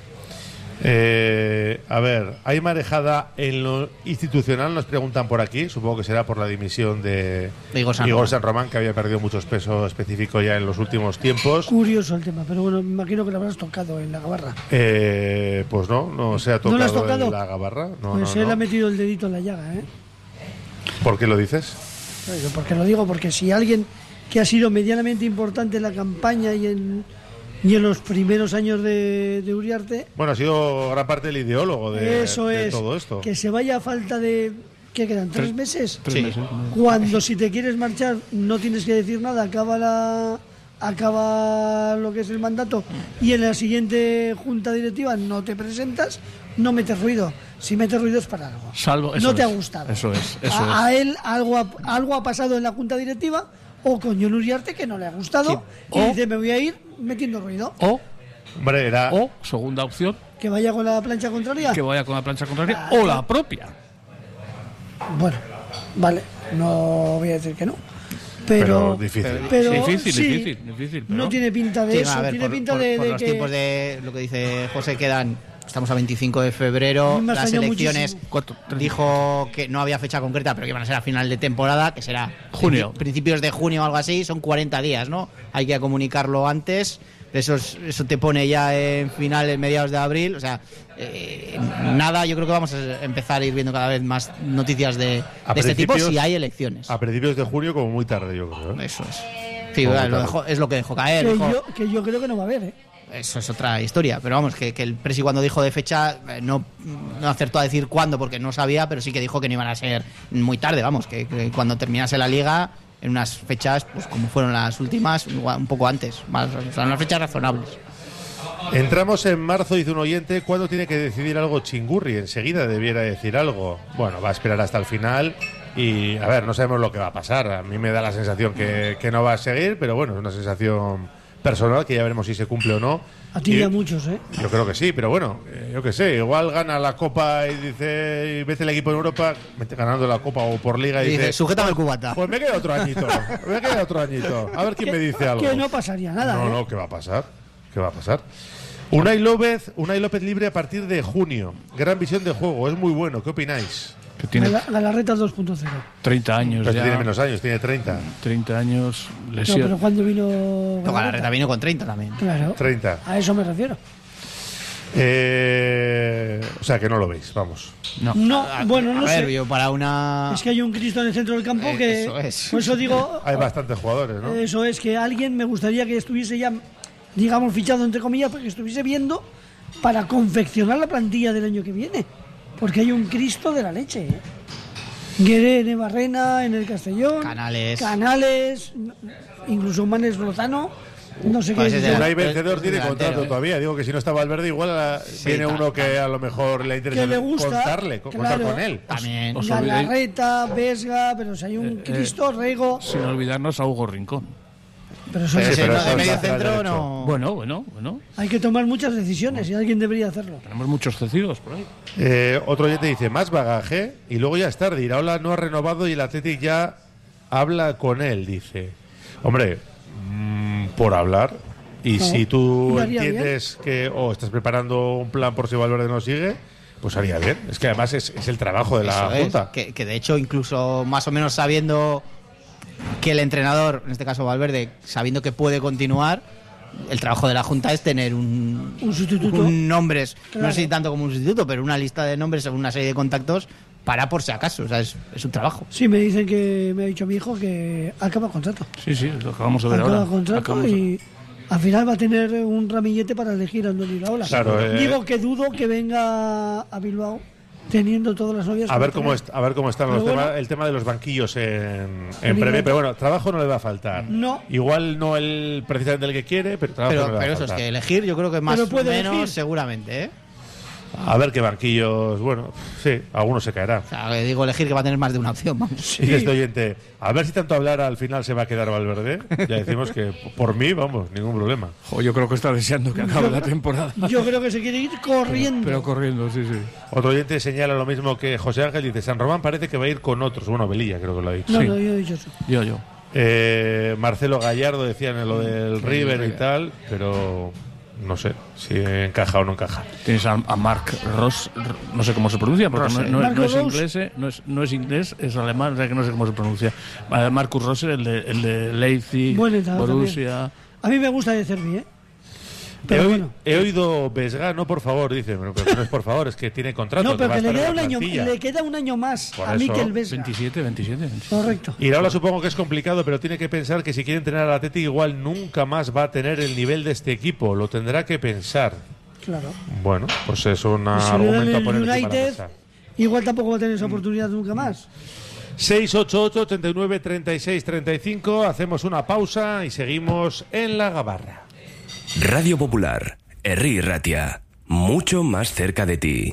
S2: Eh, a ver, ¿hay marejada en lo institucional? Nos preguntan por aquí. Supongo que será por la dimisión de
S3: De Igor San Román.
S2: Román, que había perdido muchos pesos específicos ya en los últimos tiempos.
S5: Curioso el tema, pero bueno, me imagino que lo habrás tocado en la gabarra.
S2: Eh, pues no, no se ha
S5: ¿No lo has
S2: tocado
S5: tocado?
S2: en la gabarra. No,
S5: Pues
S2: no,
S5: él
S2: no.
S5: ha metido el dedito en la llaga, ¿eh?
S2: ¿Por qué lo dices?
S5: Pero porque lo digo, porque si alguien que ha sido medianamente importante en la campaña y en, y en los primeros años de, de Uriarte,
S2: Bueno, ha sido gran parte del ideólogo de,
S5: eso
S2: de
S5: es,
S2: todo esto.
S5: que se vaya a falta de, ¿qué quedan? ¿Tres meses?
S4: Tres
S3: Sí.
S4: meses.
S5: Cuando si te quieres marchar no tienes que decir nada, acaba la acaba lo que es el mandato y en la siguiente junta directiva no te presentas, no metes ruido. Si metes ruido es para algo.
S4: Salvo, eso
S5: no te
S4: es.
S5: ha gustado.
S4: Eso es, eso
S5: a, a
S4: es.
S5: él algo ha, algo ha pasado en la junta directiva o con Jon Uriarte que no le ha gustado
S3: Sí.
S5: y
S4: O-
S5: dice me voy a ir metiendo ruido.
S4: O,
S2: Hombre, era...
S4: o, segunda opción,
S5: Que vaya con la plancha contraria.
S4: que vaya con la plancha contraria
S5: Ah,
S4: o la propia.
S5: Bueno, vale, no voy a decir que no.
S2: Pero
S5: Pero,
S2: difícil.
S5: pero
S4: Difícil,
S5: sí,
S4: difícil, difícil, pero-
S5: No tiene pinta de
S3: Sí,
S5: eso,
S3: a ver,
S5: tiene
S3: por,
S5: pinta
S3: por-
S5: de,
S3: por
S5: de
S3: los
S5: que
S3: tiempos de lo que dice José quedan. Estamos a veinticinco de febrero.
S5: A mí me
S3: Las
S5: extrañó
S3: elecciones
S5: muchísimo.
S4: Cuatro, tres.
S3: dijo que no había fecha concreta, pero que iban a ser a final de temporada, que será
S4: Junio.
S3: princi- principios de junio o algo así. Son cuarenta días, ¿no? Hay que comunicarlo antes. Eso, es- eso te pone ya en finales, mediados de abril. O sea, eh, nada, yo creo que vamos a empezar a ir viendo cada vez más noticias de,
S2: A
S3: de este tipo
S2: principios-
S3: si hay elecciones.
S2: A principios de junio como muy tarde, yo creo. ¿eh?
S3: Eso es. Sí,
S2: Como
S3: lo
S2: tal.
S3: dejó- es lo que dejó caer.
S5: que
S3: dijo-
S5: yo, que yo creo que no va a haber, ¿eh?
S3: Eso es otra historia, pero vamos, que, que el Presi cuando dijo de fecha eh, no, no acertó a decir cuándo porque no sabía, pero sí que dijo que no iban a ser muy tarde, vamos, que, que cuando terminase la liga, en unas fechas, pues como fueron las últimas, igual, un poco antes, más, o sea, unas fechas razonables.
S2: Entramos en marzo, dice un oyente, ¿cuándo tiene que decidir algo Chingurri? Enseguida debiera decir algo. Bueno, va a esperar hasta el final y, a ver, no sabemos lo que va a pasar. A mí me da la sensación que, que no va a seguir, pero bueno, es una sensación personal que ya veremos si se cumple o no.
S5: A ti
S2: Y-
S5: y a muchos, ¿eh?
S2: Yo creo que sí, pero bueno, eh, yo qué sé, igual gana la Copa y dice, y vete el equipo en Europa, mete ganando la Copa o por Liga y,
S3: Y
S2: dice,
S3: dice, sujétame el cubata.
S2: pues me queda otro añito, me queda otro añito, a ver quién me dice algo.
S5: Que no pasaría nada,
S2: No,
S5: ¿eh?
S2: no, ¿qué va a pasar? ¿Qué va a pasar? Unai López, Unai López libre a partir de junio. Gran visión de juego, es muy bueno. ¿Qué opináis?
S4: Que tiene
S5: Gala- Galarreta dos punto cero.
S4: treinta años
S2: Pero
S4: ya.
S2: tiene menos años, tiene treinta.
S4: treinta años,
S5: No,
S4: lesión.
S5: pero cuando vino
S3: Pero Galarreta vino con treinta también.
S5: Claro.
S2: treinta.
S5: A eso me refiero.
S2: Eh, o sea, que no lo veis, vamos.
S4: No.
S5: No, bueno, no
S3: a ver,
S5: sé.
S3: yo para una...
S5: Es que hay un Cristo en el centro del campo
S3: Eh,
S5: que.
S3: eso es.
S5: Por eso digo.
S2: Hay bastantes jugadores, ¿no?
S5: Eso es, que alguien me gustaría que estuviese ya, digamos, fichado entre comillas, porque estuviese viendo para confeccionar la plantilla del año que viene. Porque hay un Cristo de la leche, ¿eh? Guerre en Barrena, en el Castellón.
S3: Canales.
S5: Canales, incluso Manes Lozano. No sé qué
S3: Pues
S5: es.
S3: ese de la-
S2: Unai vencedor tiene
S3: delantero,
S2: contrato
S3: ¿eh?
S2: todavía. Digo que si no está Valverde, igual ah, viene
S3: ta-
S2: uno que a lo mejor le interesa
S5: Que le gusta,
S2: contarle, co- contar
S5: claro.
S2: con él.
S3: También.
S4: Os olvidéis-
S5: Galarreta, Vesga, pero si hay un
S4: Eh, eh,
S5: Cristo, Rego.
S4: Sin olvidarnos a Hugo Rincón.
S5: Pero eso
S3: Pero
S5: es-
S3: si
S2: pero
S3: no,
S2: eso
S3: de medio
S2: es lateral
S3: centro
S2: derecho.
S3: no.
S4: Bueno, bueno, bueno.
S5: hay que tomar muchas decisiones y alguien debería hacerlo.
S4: Tenemos muchos cedidos por ahí.
S2: Eh, otro oyente dice, más bagaje y luego ya es tarde. Iraola no ha renovado y el Athletic ya habla con él, dice. Hombre, mm, por hablar. Y
S5: No,
S2: si tú
S5: y haría
S2: entiendes que o estás preparando un plan por si Valverde no sigue, pues haría bien. Es que además es, es el trabajo de la
S3: Eso es,
S2: Junta.
S3: que, que de hecho, incluso más o menos sabiendo que el entrenador, en este caso Valverde, sabiendo que puede continuar, el trabajo de la Junta es tener un,
S5: Un sustituto.
S3: un nombres,
S5: Claro.
S3: no sé si tanto como un sustituto, pero una lista de nombres, una serie de contactos para por si acaso. O sea, es, es un trabajo.
S5: Sí, me dicen que me ha dicho mi hijo que acaba contrato.
S4: Sí, sí, lo acabamos de ver
S5: Acaba
S4: ahora.
S5: contrato
S4: Acabamos de-
S5: y al final va a tener un ramillete para elegir a Andoni Iraola.
S2: Claro, eh.
S5: Digo que dudo que venga a Bilbao teniendo todas las novias.
S2: A
S5: que
S2: ver
S5: va
S2: cómo
S5: tener.
S2: est- a ver cómo están los
S5: Pero bueno.
S2: temas, el tema de los banquillos en, en
S5: Pero
S2: Premier,
S5: igual-
S2: pero bueno, trabajo no le va a faltar.
S5: No.
S2: Igual no el precisamente el que quiere, pero trabajo
S3: Pero,
S2: no le va
S3: pero
S2: a
S3: eso es
S2: faltar.
S3: que elegir, yo creo que más
S5: Pero
S3: o
S5: puede
S3: menos
S5: elegir.
S3: seguramente, ¿eh?
S2: A ver qué banquillos, bueno, sí, algunos se caerá.
S3: O sea, que digo elegir que va a tener más de una opción, vamos.
S2: Dice este oyente, a ver si tanto hablar al final se va a quedar Valverde. Ya decimos que por mí, vamos, ningún problema.
S4: Jo, yo creo que está deseando que acabe la temporada.
S5: Yo creo que se quiere ir corriendo.
S4: Pero corriendo, sí, sí.
S2: Otro oyente señala lo mismo que José Ángel, dice, San Román parece que va a ir con otros. Bueno, Velilla creo que lo ha dicho.
S5: no,
S4: sí.
S5: no, yo he dicho eso.
S4: Yo, yo.
S2: Eh, Marcelo Gallardo decía en lo del River y tal, pero no sé si encaja o no encaja.
S4: Tienes a, a Mark Ross, r- no sé cómo se pronuncia, porque no,
S3: Rose.
S4: no-
S5: Marco
S4: no es
S5: Rose.
S4: inglés, eh, no es, no es inglés, es alemán, o sea que no sé cómo se pronuncia. Eh, Marcus Rosser, el de, el de Leipzig,
S5: Buen entrenador
S4: Borussia.
S5: A mí me gusta de Cervi, ¿eh?
S2: He,
S5: Pero
S2: oi-
S5: bueno.
S2: he oído Vesga, no por favor, dice, pero pero no es por favor, es que tiene contrato.
S5: No,
S2: que
S5: pero
S2: va a
S5: que le
S2: estar en
S5: queda, un
S2: la
S5: año,
S2: plantilla.
S5: le queda un año más
S2: Por
S5: a
S2: eso,
S5: Mikel Vesga.
S4: veintisiete, veintisiete, veintisiete.
S5: Correcto.
S2: Iraola supongo que es complicado, pero tiene que pensar que si quiere entrenar al Atleti igual nunca más va a tener el nivel de este equipo. Lo tendrá que pensar.
S5: Claro.
S2: Bueno, pues es un
S5: Y si le dan
S2: argumento a
S5: el
S2: poner encima de la
S5: United,
S2: mesa.
S5: igual tampoco va a tener esa oportunidad nunca más.
S2: seis ocho ocho, treinta y nueve, treinta y seis, treinta y cinco. Hacemos una pausa y seguimos en la gabarra.
S1: Radio Popular, Herri Ratia, mucho más cerca de ti.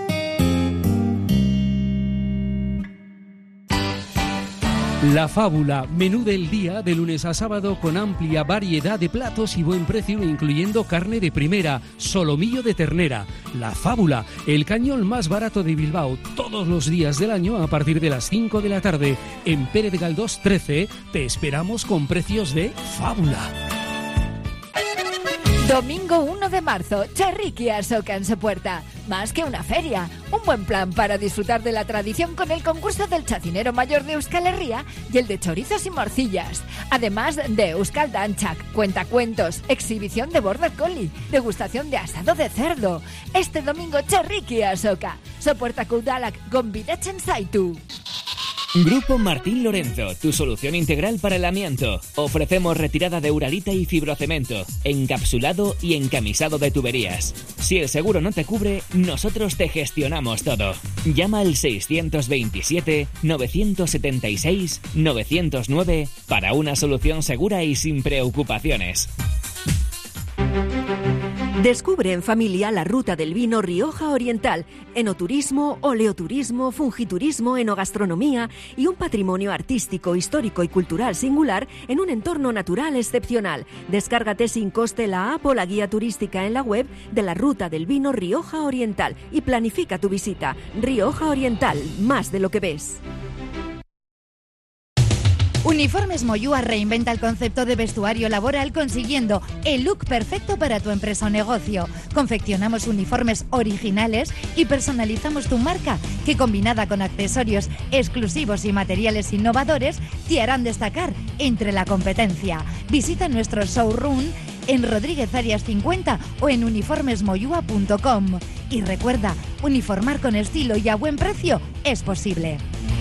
S6: La Fábula, menú del día de lunes a sábado con amplia variedad de platos y buen precio, incluyendo carne de primera, solomillo de ternera. La Fábula, el cañón más barato de Bilbao, todos los días del año a partir de las cinco de la tarde. En Pérez Galdós trece te esperamos con precios de Fábula.
S7: Domingo uno de marzo, Charriqui Asoca en Sopuerta. Más que una feria, un buen plan para disfrutar de la tradición con el concurso del chacinero mayor de Euskal Herria y el de chorizos y morcillas. Además de Euskal Danchak, cuentacuentos, exhibición de border collie, degustación de asado de cerdo. Este domingo, Charriqui Asoca. Sopuerta Kudalak, Gombidachen Saitu.
S8: Grupo Martín Lorenzo, tu solución integral para el amianto. Ofrecemos retirada de uralita y fibrocemento, encapsulado y encamisado de tuberías. Si el seguro no te cubre, nosotros te gestionamos todo. Llama al seiscientos veintisiete, novecientos setenta y seis, novecientos nueve para una solución segura y sin preocupaciones.
S9: Descubre en familia la ruta del vino Rioja Oriental, enoturismo, oleoturismo, fungiturismo, enogastronomía y un patrimonio artístico, histórico y cultural singular en un entorno natural excepcional. Descárgate sin coste la app o la guía turística en la web de la ruta del vino Rioja Oriental y planifica tu visita. Rioja Oriental, más de lo que ves.
S10: Uniformes Moyúa reinventa el concepto de vestuario laboral consiguiendo el look perfecto para tu empresa o negocio. Confeccionamos uniformes originales y personalizamos tu marca, que combinada con accesorios exclusivos y materiales innovadores te harán destacar entre la competencia. Visita nuestro showroom en Rodríguez Arias cincuenta o en uniformes moyúa punto com. Y recuerda, uniformar con estilo y a buen precio es posible.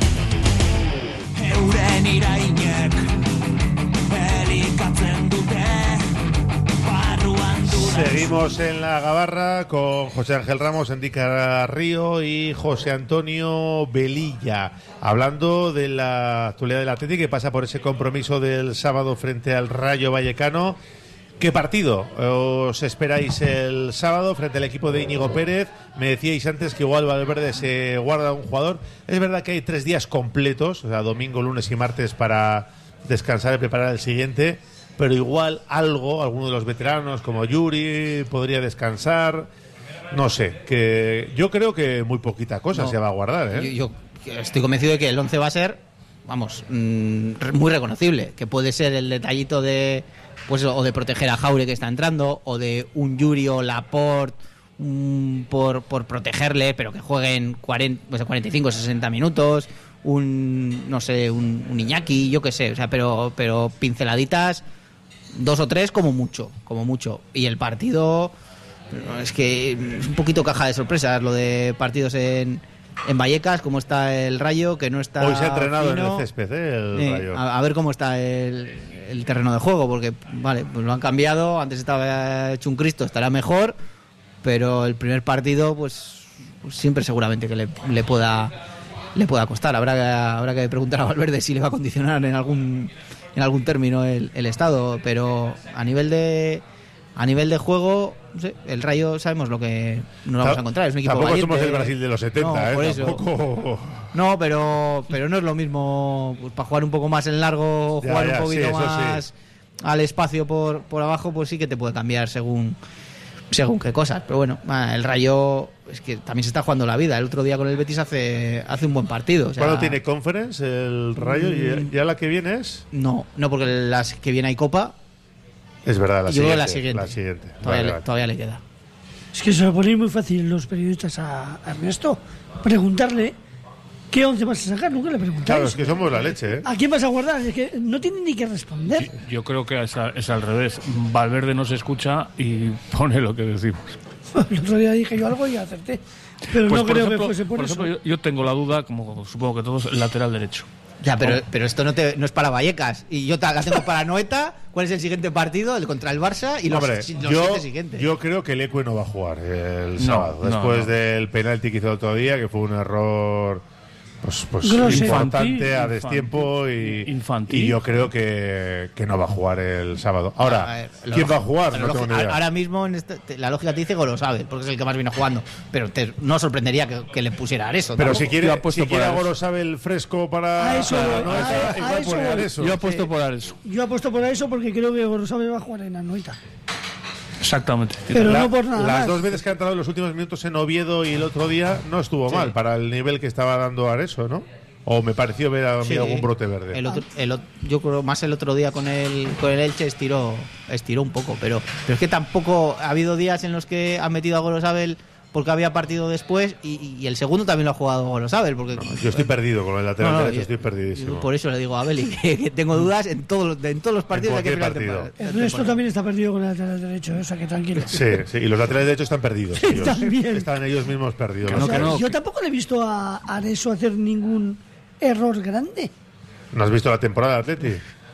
S11: Euren irainek elikatzen dute barruan duraz.
S2: Seguimos en la gabarra con José Ángel Ramos, Endica Río y José Antonio Velilla, hablando de la actualidad del Atleti, que pasa por ese compromiso del sábado frente al Rayo Vallecano. ¿Qué partido os esperáis el sábado frente al equipo de Íñigo Pérez? Me decíais antes que igual Valverde se guarda un jugador. Es verdad que hay tres días completos, o sea, domingo, lunes y martes, para descansar y preparar el siguiente. pero igual algo, alguno de los veteranos como Yuri podría descansar. No sé, que yo creo que muy poquita cosa
S3: No.
S2: se va a guardar, ¿eh?
S3: Yo, yo estoy convencido de que el once va a ser, vamos, mmm, muy reconocible, que puede ser el detallito de, pues, o de proteger a Jaure que está entrando, o de un Yuri o Laporte mmm, por, por protegerle, pero que jueguen cuarenta, pues, cuarenta y cinco, sesenta minutos, un, no sé, un, un Iñaki, yo qué sé, o sea, pero, pero pinceladitas, dos o tres como mucho, como mucho. Y el partido, es que es un poquito caja de sorpresas lo de partidos en, en Vallecas, cómo está el Rayo, que no está
S2: Hoy se ha entrenado
S3: fino.
S2: en el césped, ¿eh? El
S3: Eh,
S2: Rayo.
S3: a, a ver cómo está el, el terreno de juego, porque vale, pues lo han cambiado, antes estaba hecho un Cristo, estará mejor, pero el primer partido pues, pues siempre seguramente que le, le pueda le pueda costar. Habrá que, habrá que preguntar a Valverde si le va a condicionar en algún en algún término el, el estado, pero a nivel de a nivel de juego, no sé, el Rayo sabemos lo que nos vamos a encontrar, es un equipo
S2: Tampoco
S3: valiente.
S2: somos el Brasil de los setenta,
S3: No,
S2: ¿eh?
S3: por eso.
S2: Tampoco...
S3: No, pero pero no es lo mismo, pues, para jugar un poco más en largo,
S2: Ya,
S3: jugar
S2: ya,
S3: un poquito
S2: sí, eso
S3: más
S2: sí.
S3: al espacio por, por abajo, pues sí que te puede cambiar según según qué cosas. Pero bueno, ah, el Rayo es que también se está jugando la vida. El otro día con el Betis hace hace un buen partido. O sea,
S2: ¿Cuándo tiene conference el Rayo?
S3: Mm.
S2: ¿Y ya la que viene es?
S3: No, no, porque las que viene hay Copa.
S2: Es verdad, la
S3: y luego
S2: siguiente.
S3: la siguiente.
S2: La siguiente.
S3: Todavía,
S2: Vale,
S3: le,
S2: vale.
S3: todavía le queda.
S5: Es que se lo ponéis muy fácil los periodistas a a Ernesto. Preguntarle qué once vas a sacar, nunca le preguntáis.
S2: Claro, es que somos la leche, ¿eh?
S5: ¿A quién vas a guardar? Es que no tiene ni que responder.
S4: Yo creo que es, a- es al revés. Valverde nos escucha y pone lo que decimos.
S5: El otro día dije yo algo y acerté. Pero
S4: Pues,
S5: no
S4: por
S5: creo
S4: ejemplo,
S5: que fuese por,
S4: por
S5: eso.
S4: ejemplo, yo, yo tengo la duda, como supongo que todos, el lateral derecho.
S3: Ya, pero,
S4: ¿Cómo?
S3: pero esto no, te, no es para Vallecas. Y yo ta- la tengo para Noeta. ¿Cuál es el siguiente partido? El contra el Barça y los,
S2: Hombre,
S3: los
S2: yo,
S3: siete siguientes.
S2: yo creo que el Ecue no va a jugar el
S4: No,
S2: sábado.
S4: no,
S2: Después
S4: no.
S2: del penalti que hizo el otro día, que fue un error pues, pues
S5: Grosero.
S2: importante
S4: Infantil,
S2: a destiempo y,
S4: infantil.
S2: y yo creo que, que no va a jugar el sábado. Ahora,
S3: A ver, lo
S2: ¿quién va a
S3: lógico-
S2: jugar?
S3: pero
S2: No tengo ni
S3: lógico-
S2: idea.
S3: Ahora mismo en este- te- la lógica te dice Gorosabel, porque es el que más viene jugando. Pero te, no sorprendería que, que le pusiera eso.
S2: Pero
S3: tampoco.
S2: si quiere,
S4: Yo apuesto
S2: si quiere
S4: por
S2: a
S4: Ares.
S2: Gorosabel fresco para,
S5: A eso
S2: para
S5: voy,
S2: Noeta,
S5: a- a
S2: igual
S5: eso
S2: pone
S5: voy.
S2: Areso.
S4: Yo apuesto por Ares.
S5: Yo apuesto por eso porque creo que Gorosabel va a jugar en Anoeta.
S4: Exactamente.
S5: Pero
S2: La-
S5: no por nada
S2: las
S5: más.
S2: dos veces que ha entrado en los últimos minutos en Oviedo y el otro día no estuvo mal para el nivel que estaba dando Areso, ¿no? O me pareció ver a mí
S3: Sí.
S2: algún brote verde.
S3: El otro- el ot- yo creo más el otro día con el, con el Elche estiró, estiró un poco. Pero, pero es que tampoco ha habido días en los que ha metido a Gorosabel porque había partido después y, y el segundo también lo ha jugado Gorosabel. Porque,
S2: No, yo estoy perdido con el lateral
S3: No, no,
S2: derecho,
S3: yo-
S2: estoy perdidísimo.
S3: yo por eso le digo a Beli que, que tengo dudas en todos los, en todos los partidos de que
S2: cualquier
S3: final de
S2: partido.
S3: temporada.
S5: El resto también está perdido con el lateral derecho, ¿eh? O sea que tranquilo.
S2: Sí, sí, y los laterales derechos están perdidos. ellos.
S5: También.
S2: Están ellos mismos perdidos.
S4: Que no,
S5: O sea,
S4: que no,
S5: yo
S4: que-
S5: tampoco le he visto a Areso hacer ningún error grande.
S2: ¿No has visto la temporada de Atleti?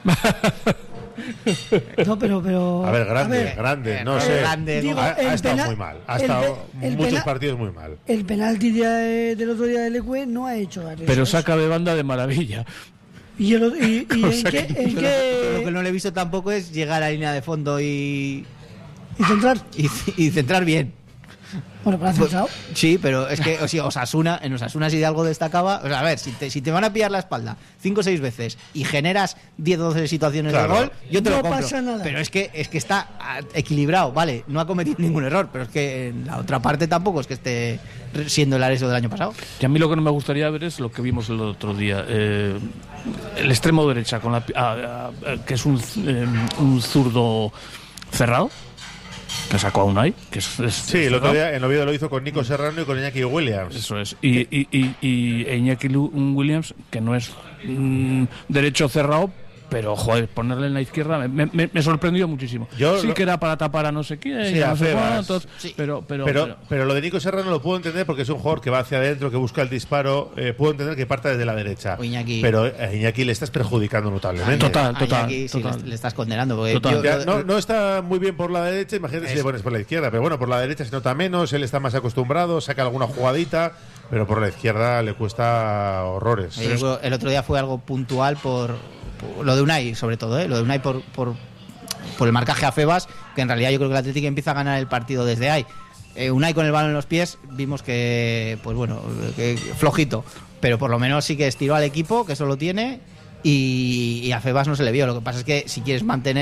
S5: No, pero. pero
S2: A ver, grande,
S5: a ver,
S2: grande, no
S3: eh,
S2: sé.
S3: grande,
S5: digo,
S2: ha, ha
S5: el
S2: estado
S5: pena-
S2: muy mal. Ha
S5: el
S2: estado
S5: pe- el
S2: muchos
S5: pena-
S2: partidos muy mal.
S5: El penalti de- del otro día del Ecue no ha hecho Areso.
S4: Pero
S5: eso.
S4: saca de banda de maravilla.
S5: Y, el otro- y- y
S4: O
S5: en
S4: sea
S5: qué.
S4: que-
S5: en
S3: Yo
S5: qué-
S3: lo, lo que no le he visto tampoco es llegar a la línea de fondo y,
S5: y centrar.
S3: y, y centrar bien.
S5: Bueno, pero ha centrado.
S3: Sí, pero es que o sea, Osasuna, en Osasuna si de algo destacaba, o sea, a ver, si te, si te van a pillar la espalda cinco o seis veces y generas diez o doce situaciones
S2: Claro.
S3: de gol, yo te
S5: No
S3: lo compro.
S5: pasa nada.
S3: Pero es que es que está ah, equilibrado, vale, no ha cometido ningún error, pero es que en la otra parte tampoco es que esté siendo el Areso del año pasado.
S4: Y a mí lo que no me gustaría ver es lo que vimos el otro día. eh, el extremo derecha, con la, pi- ah, ah, que es un, eh, un zurdo cerrado, que sacó a Unai. Que es, es-
S2: Sí,
S4: es
S2: el otro
S4: cerrado.
S2: día en Oviedo lo hizo con Nico Serrano y con Iñaki Williams.
S4: Eso es. Y, y, y, y Iñaki Lu- Williams, que no es mm, derecho cerrado, pero joder, ponerle en la izquierda me, me- me sorprendió muchísimo.
S2: Yo
S4: sí
S2: lo-
S4: que era para tapar a no sé quién,
S2: Sí,
S4: y a
S2: a
S4: no sé
S2: Febas.
S4: cuántos,
S3: Sí.
S4: pero, pero,
S2: Pero,
S4: pero-
S2: pero lo de Nico Serrano lo puedo entender porque es un jugador que va hacia adentro, que busca el disparo. eh, puedo entender que parta desde la derecha.
S3: O Iñaki.
S2: Pero a Iñaki le estás perjudicando notablemente.
S4: Total,
S3: A
S4: total,
S3: Iñaki sí
S4: total.
S3: le, le estás condenando. Porque
S4: Total.
S3: yo-
S2: Ya,
S3: yo-
S2: no, no está muy bien por la derecha, imagínate si
S3: Es-
S2: le pones por la izquierda. Pero bueno, por la derecha se nota menos, él está más acostumbrado, saca alguna jugadita, pero por la izquierda le cuesta horrores.
S3: Eh, yo creo- el otro día fue algo puntual por, por lo de Unai, sobre todo, ¿eh? Lo de Unai por, por, por el marcaje a Febas, que en realidad yo creo que el Atlético empieza a ganar el partido desde ahí. Eh, Unai con el balón en los pies, vimos que, pues bueno, que flojito, pero por lo menos sí que estiró al equipo, que eso lo tiene, y, y a Febas no se le vio. Lo que pasa es que si quieres mantener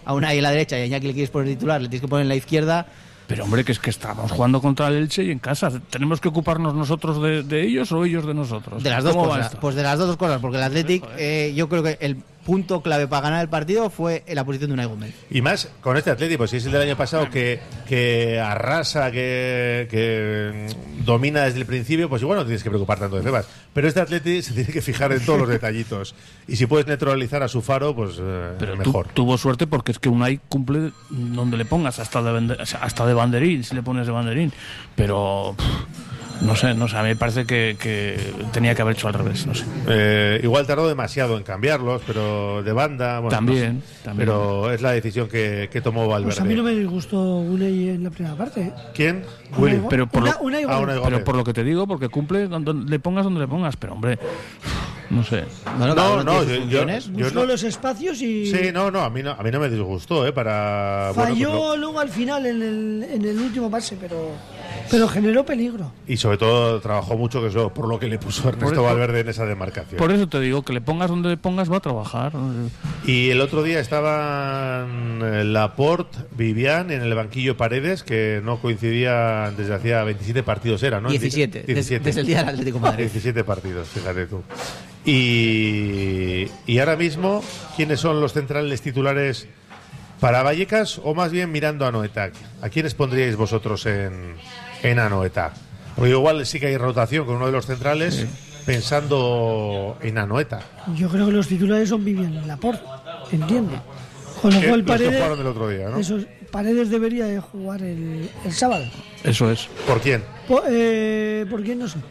S3: a Unai en la derecha y a Iñaki le quieres poner titular, le tienes que poner en la izquierda.
S4: Pero hombre, que es que estamos jugando contra el Elche y en casa. ¿Tenemos que ocuparnos nosotros de, de ellos o ellos de nosotros?
S3: De las dos
S4: ¿Cómo va
S3: cosas.
S4: esto?
S3: Pues de las dos cosas, porque el Athletic, eh, yo creo que el punto clave para ganar el partido fue en la posición de Unai Gómez.
S2: Y más con este Atlético, pues si es el del año pasado que, que arrasa, que, que domina desde el principio, pues igual no tienes que preocupar tanto de Febas. Pero este Atlético se tiene que fijar en todos los detallitos. Y si puedes neutralizar a su Faro, pues eh,
S4: Pero
S2: mejor.
S4: Tu, tuvo suerte porque es que Unai cumple donde le pongas, hasta de, bande- hasta de banderín, si le pones de banderín. Pero pff, no sé, no sé, a mí me parece que, que tenía que haber hecho al revés, no sé.
S2: Eh, igual tardó demasiado en cambiarlos, pero de banda. Bueno,
S4: También,
S2: no sé.
S4: también.
S2: Pero es la decisión que, que tomó Valverde.
S5: Pues a mí no me disgustó Unai en la primera parte. ¿eh?
S2: ¿Quién?
S5: Unai
S2: Willy.
S5: Go-
S4: Pero por,
S5: Una-
S4: lo,
S5: Unai
S2: Ah,
S5: Gómez.
S2: Unai Gómez.
S4: pero por lo que te digo, porque cumple donde le pongas donde le pongas. Pero hombre, no sé.
S3: Bueno, cada
S2: No,
S3: uno
S2: no,
S3: tiene sus
S2: yo, yo,
S3: funciones.
S2: yo
S5: Buscó
S2: no.
S5: los espacios y
S2: Sí, no, no, a mí no, a mí no me disgustó, ¿eh? Para. bueno,
S5: falló
S2: pues lo-
S5: luego al final en el, en el último pase, pero, pero generó peligro.
S2: y sobre todo trabajó mucho, que eso, por lo que le puso Ernesto
S4: Por-
S2: Valverde en esa demarcación.
S4: Por eso te digo, que le pongas donde le pongas va a trabajar.
S2: Y el otro día estaban eh, Laporte, Vivian en el banquillo Paredes, que no coincidían desde hacía veintisiete partidos, era, ¿no?
S3: diecisiete,
S2: diecisiete.
S3: Desde, desde el día del Atlético de Madrid.
S2: diecisiete partidos, fíjate tú. Y, y ahora mismo, ¿quiénes son los centrales titulares para Vallecas? O más bien mirando a Anoeta. ¿A quiénes pondríais vosotros en, en Anoeta? Porque igual sí que hay rotación con uno de los centrales, pensando en Anoeta.
S5: Yo creo que los titulares son Vivian y Laporte, entiendo. Con lo
S2: Que
S5: cual
S2: los que
S5: Paredes,
S2: jugaron el otro día, ¿no?
S5: esos- Paredes debería de jugar el, el sábado.
S4: Eso es.
S2: ¿Por quién?
S5: Po- eh, ¿Por qué? No sé.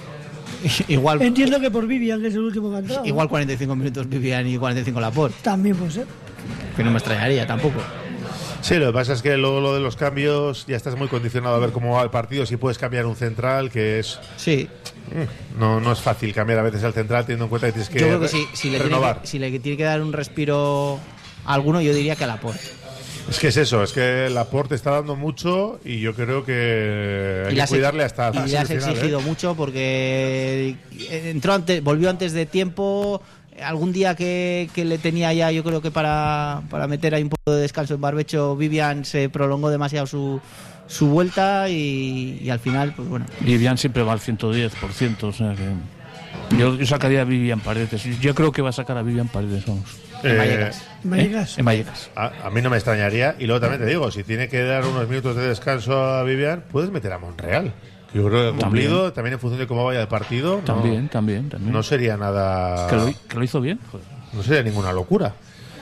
S3: igual,
S5: Entiendo que por Vivian, que es el último que ha entrado.
S3: igual cuarenta y cinco minutos Vivian y cuarenta y cinco Laporte,
S5: También puede ser.
S3: que no me extrañaría tampoco.
S2: Sí, lo que pasa es que luego lo de los cambios ya estás muy condicionado a ver cómo va el partido, si puedes cambiar un central, que es...
S3: Sí,
S2: No, no es fácil cambiar a veces al central teniendo en cuenta que tienes que,
S3: yo creo que
S2: re-
S3: sí, si le, tiene
S2: renovar.
S3: que, si le tiene que dar un respiro a alguno, yo diría que a Laporte.
S2: Es que es eso, es que el aporte está dando mucho y yo creo que hay
S3: Y le
S2: que
S3: has-
S2: cuidarle hasta
S3: y
S2: hasta
S3: le has
S2: el final,
S3: exigido
S2: ¿eh?
S3: mucho porque entró antes, volvió antes de tiempo. Algún día que, que le tenía ya, yo creo que para, para meter ahí un poco de descanso en barbecho, Vivian se prolongó demasiado su, su vuelta y, y al final, pues bueno.
S4: Vivian siempre va al ciento diez por ciento, o sea que yo, yo sacaría a Vivian Paredes. Yo creo que va a sacar a Vivian Paredes, vamos.
S3: En
S2: Eh,
S3: Vallecas.
S5: Vallecas.
S4: En Vallecas.
S2: a, a mí no me extrañaría y luego también te digo, si tiene que dar unos minutos de descanso a Vivian, puedes meter a Monreal. Yo creo que ha cumplido, también, también en función de cómo vaya el partido. no-
S4: También, también, también.
S2: No sería nada...
S4: Que lo, que lo hizo bien. Joder.
S2: No sería ninguna locura.